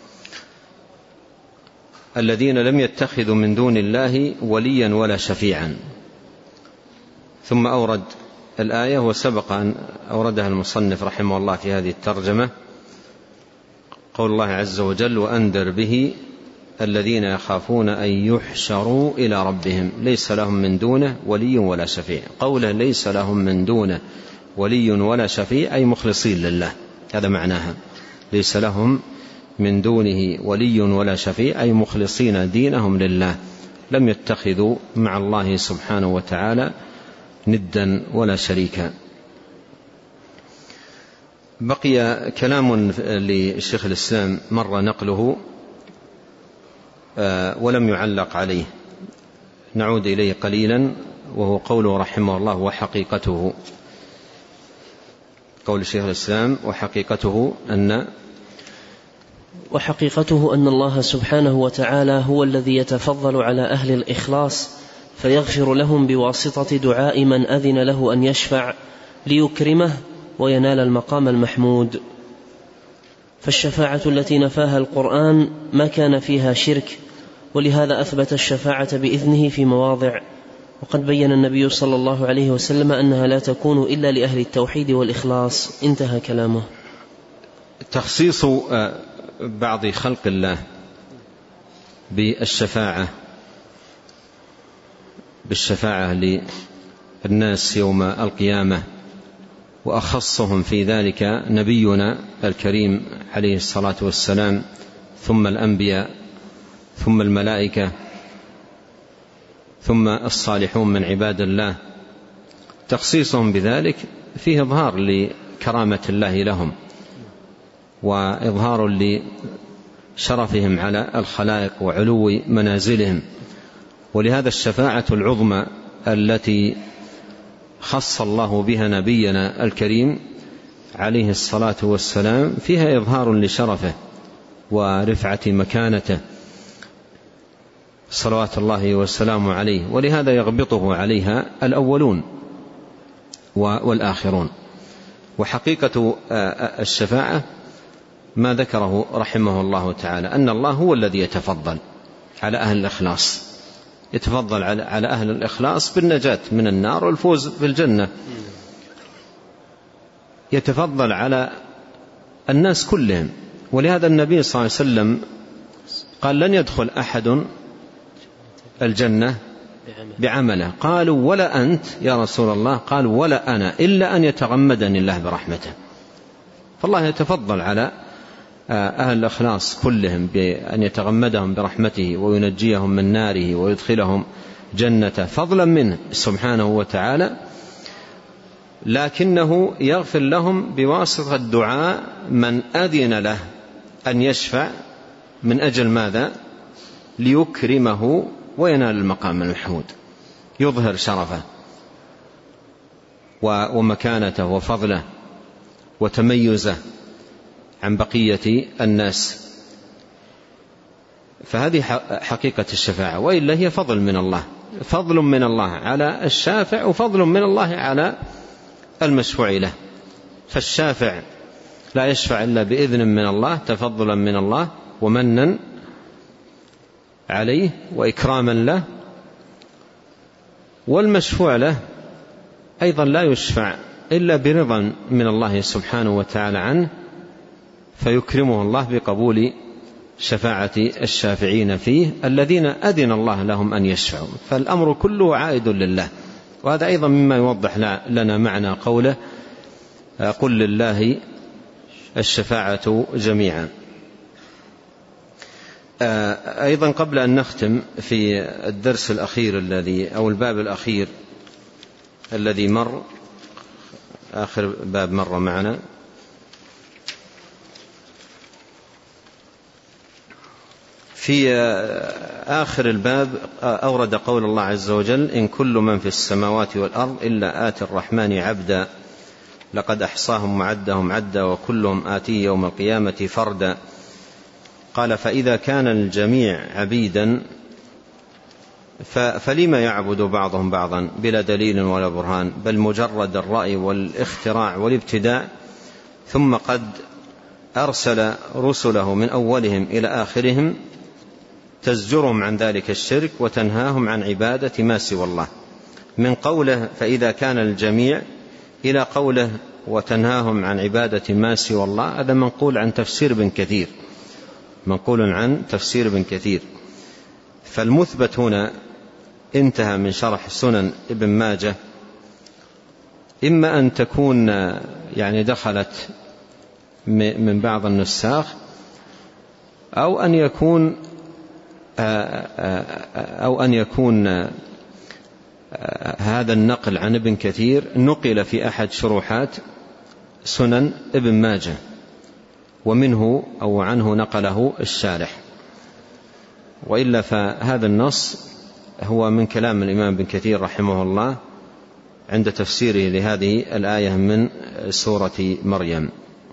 الذين لم يتخذوا من دون الله وليا ولا شفيعا. ثم أورد الآية، وسبق أن أوردها المصنف رحمه الله في هذه الترجمة، قول الله عز وجل وأنذر به الذين يخافون أن يحشروا إلى ربهم ليس لهم من دونه ولي ولا شفيع. قوله ليس لهم من دونه ولي ولا شفيع أي مخلصين لله، هذا معناها، ليس لهم من دونه ولي ولا شفيع أي مخلصين دينهم لله، لم يتخذوا مع الله سبحانه وتعالى ندا ولا شريكا. بقي كلام للشيخ الإسلام مر نقله ولم يعلق عليه، نعود إليه قليلا، وهو قوله رحمه الله وحقيقته. قول الشيخ الإسلام وحقيقته أن وحقيقته أن الله سبحانه وتعالى هو الذي يتفضل على أهل الإخلاص فيغفر لهم بواسطة دعاء من أذن له أن يشفع ليكرمه وينال المقام المحمود. فالشفاعة التي نفاها القرآن ما كان فيها شرك، ولهذا أثبت الشفاعة بإذنه في مواضع، وقد بين النبي صلى الله عليه وسلم أنها لا تكون إلا لأهل التوحيد والإخلاص. انتهى كلامه. تخصيص بعض خلق الله بالشفاعة بالشفاعة للناس يوم القيامة، وأخصهم في ذلك نبينا الكريم عليه الصلاة والسلام، ثم الأنبياء، ثم الملائكة، ثم الصالحون من عباد الله. تخصيصهم بذلك فيه إظهار لكرامة الله لهم، وإظهار لشرفهم على الخلائق وعلو منازلهم. ولهذا الشفاعة العظمى التي خص الله بها نبينا الكريم عليه الصلاة والسلام فيها إظهار لشرفه ورفعة مكانته صلوات الله والسلام عليه، ولهذا يغبطه عليها الأولون والآخرون. وحقيقة الشفاعة ما ذكره رحمه الله تعالى، أن الله هو الذي يتفضل على أهل الإخلاص، يتفضل على أهل الإخلاص بالنجاة من النار والفوز بالجنة، يتفضل على الناس كلهم. ولهذا النبي صلى الله عليه وسلم قال لن يدخل أحد الجنة بعمله. قالوا ولا أنت يا رسول الله؟ قال ولا أنا، إلا أن يتغمدني الله برحمته. فالله يتفضل على أهل الإخلاص كلهم بأن يتغمدهم برحمته وينجيهم من ناره ويدخلهم جنته فضلا منه سبحانه وتعالى، لكنه يغفر لهم بواسطة الدعاء من أذن له أن يشفع. من أجل ماذا؟ ليكرمه وينال المقام المحمود، يظهر شرفه ومكانته وفضله وتميزه عن بقية الناس. فهذه حقيقة الشفاعة، وإلا هي فضل من الله، فضل من الله على الشافع وفضل من الله على المشفوع له. فالشافع لا يشفع إلا بإذن من الله، تفضلا من الله ومنا عليه وإكراما له، والمشفوع له أيضا لا يشفع إلا برضا من الله سبحانه وتعالى عنه، فيكرمه الله بقبول شفاعة الشافعين فيه الذين أذن الله لهم أن يشفعوا. فالأمر كله عائد لله. وهذا أيضا مما يوضح لنا معنى قوله قل لله الشفاعة جميعا. أيضا قبل أن نختم في الدرس الأخير الذي أو الباب الأخير الذي مر، آخر باب مر معنا. في آخر الباب أورد قول الله عز وجل: إن كل من في السماوات والأرض إلا آتي الرحمن عبدا لقد أحصاهم وعدهم عدا وكلهم آتيه يوم القيامة فردا. قال: فإذا كان الجميع عبيدا فلما يعبد بعضهم بعضا بلا دليل ولا برهان، بل مجرد الرأي والاختراع والابتداع، ثم قد أرسل رسله من أولهم إلى آخرهم تزجرهم عن ذلك الشرك وتنهاهم عن عبادة ما سوى الله. من قوله فإذا كان الجميع إلى قوله وتنهاهم عن عبادة ما سوى الله، هذا منقول عن تفسير ابن كثير، منقول عن تفسير ابن كثير. فالمثبت هنا انتهى من شرح سنن ابن ماجه، إما أن تكون يعني دخلت من بعض النساخ، أو أن يكون أو أن يكون هذا النقل عن ابن كثير نقل في أحد شروحات سنن ابن ماجه، ومنه أو عنه نقله الشارح، وإلا فهذا النص هو من كلام الإمام ابن كثير رحمه الله عند تفسيره لهذه الآية من سورة مريم.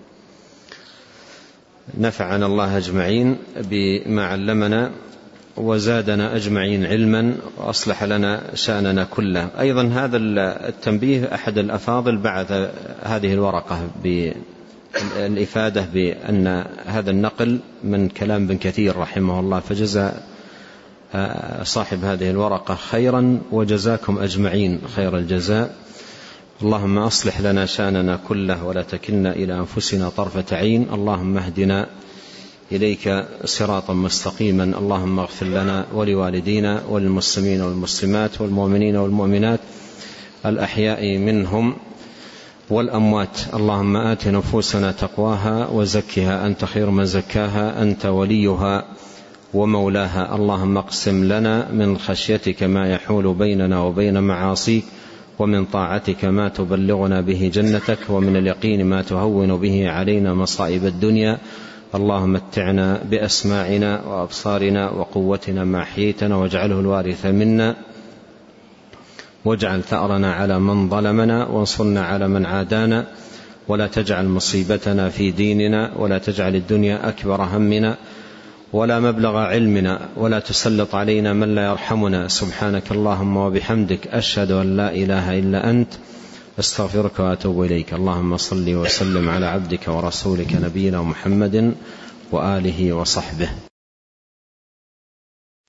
نفعنا الله أجمعين بما علمنا وزادنا أجمعين علما وأصلح لنا شأننا كله. أيضا هذا التنبيه أحد الأفاضل بعث هذه الورقة بالإفادة بأن هذا النقل من كلام ابن كثير رحمه الله، فجزا صاحب هذه الورقة خيرا وجزاكم أجمعين خير الجزاء. اللهم أصلح لنا شأننا كله ولا تكلنا إلى أنفسنا طرفة عين. اللهم اهدنا إليك صراطا مستقيما. اللهم اغفر لنا ولوالدينا وللمسلمين والمسلمات والمؤمنين والمؤمنات الأحياء منهم والأموات. اللهم آت نفوسنا تقواها وزكها أنت خير من زكاها، أنت وليها ومولاها. اللهم اقسم لنا من خشيتك ما يحول بيننا وبين معاصيك، ومن طاعتك ما تبلغنا به جنتك، ومن اليقين ما تهون به علينا مصائب الدنيا. اللهم متعنا بأسماعنا وأبصارنا وقوتنا ما أحييتنا، واجعله الوارث منا، واجعل ثأرنا على من ظلمنا، وانصرنا على من عادانا، ولا تجعل مصيبتنا في ديننا، ولا تجعل الدنيا أكبر همنا ولا مبلغ علمنا، ولا تسلط علينا من لا يرحمنا. سبحانك اللهم وبحمدك، أشهد أن لا إله إلا أنت، أستغفرك وأتوب إليك. اللهم صل وسلم على عبدك ورسولك نبينا محمد وآله وصحبه.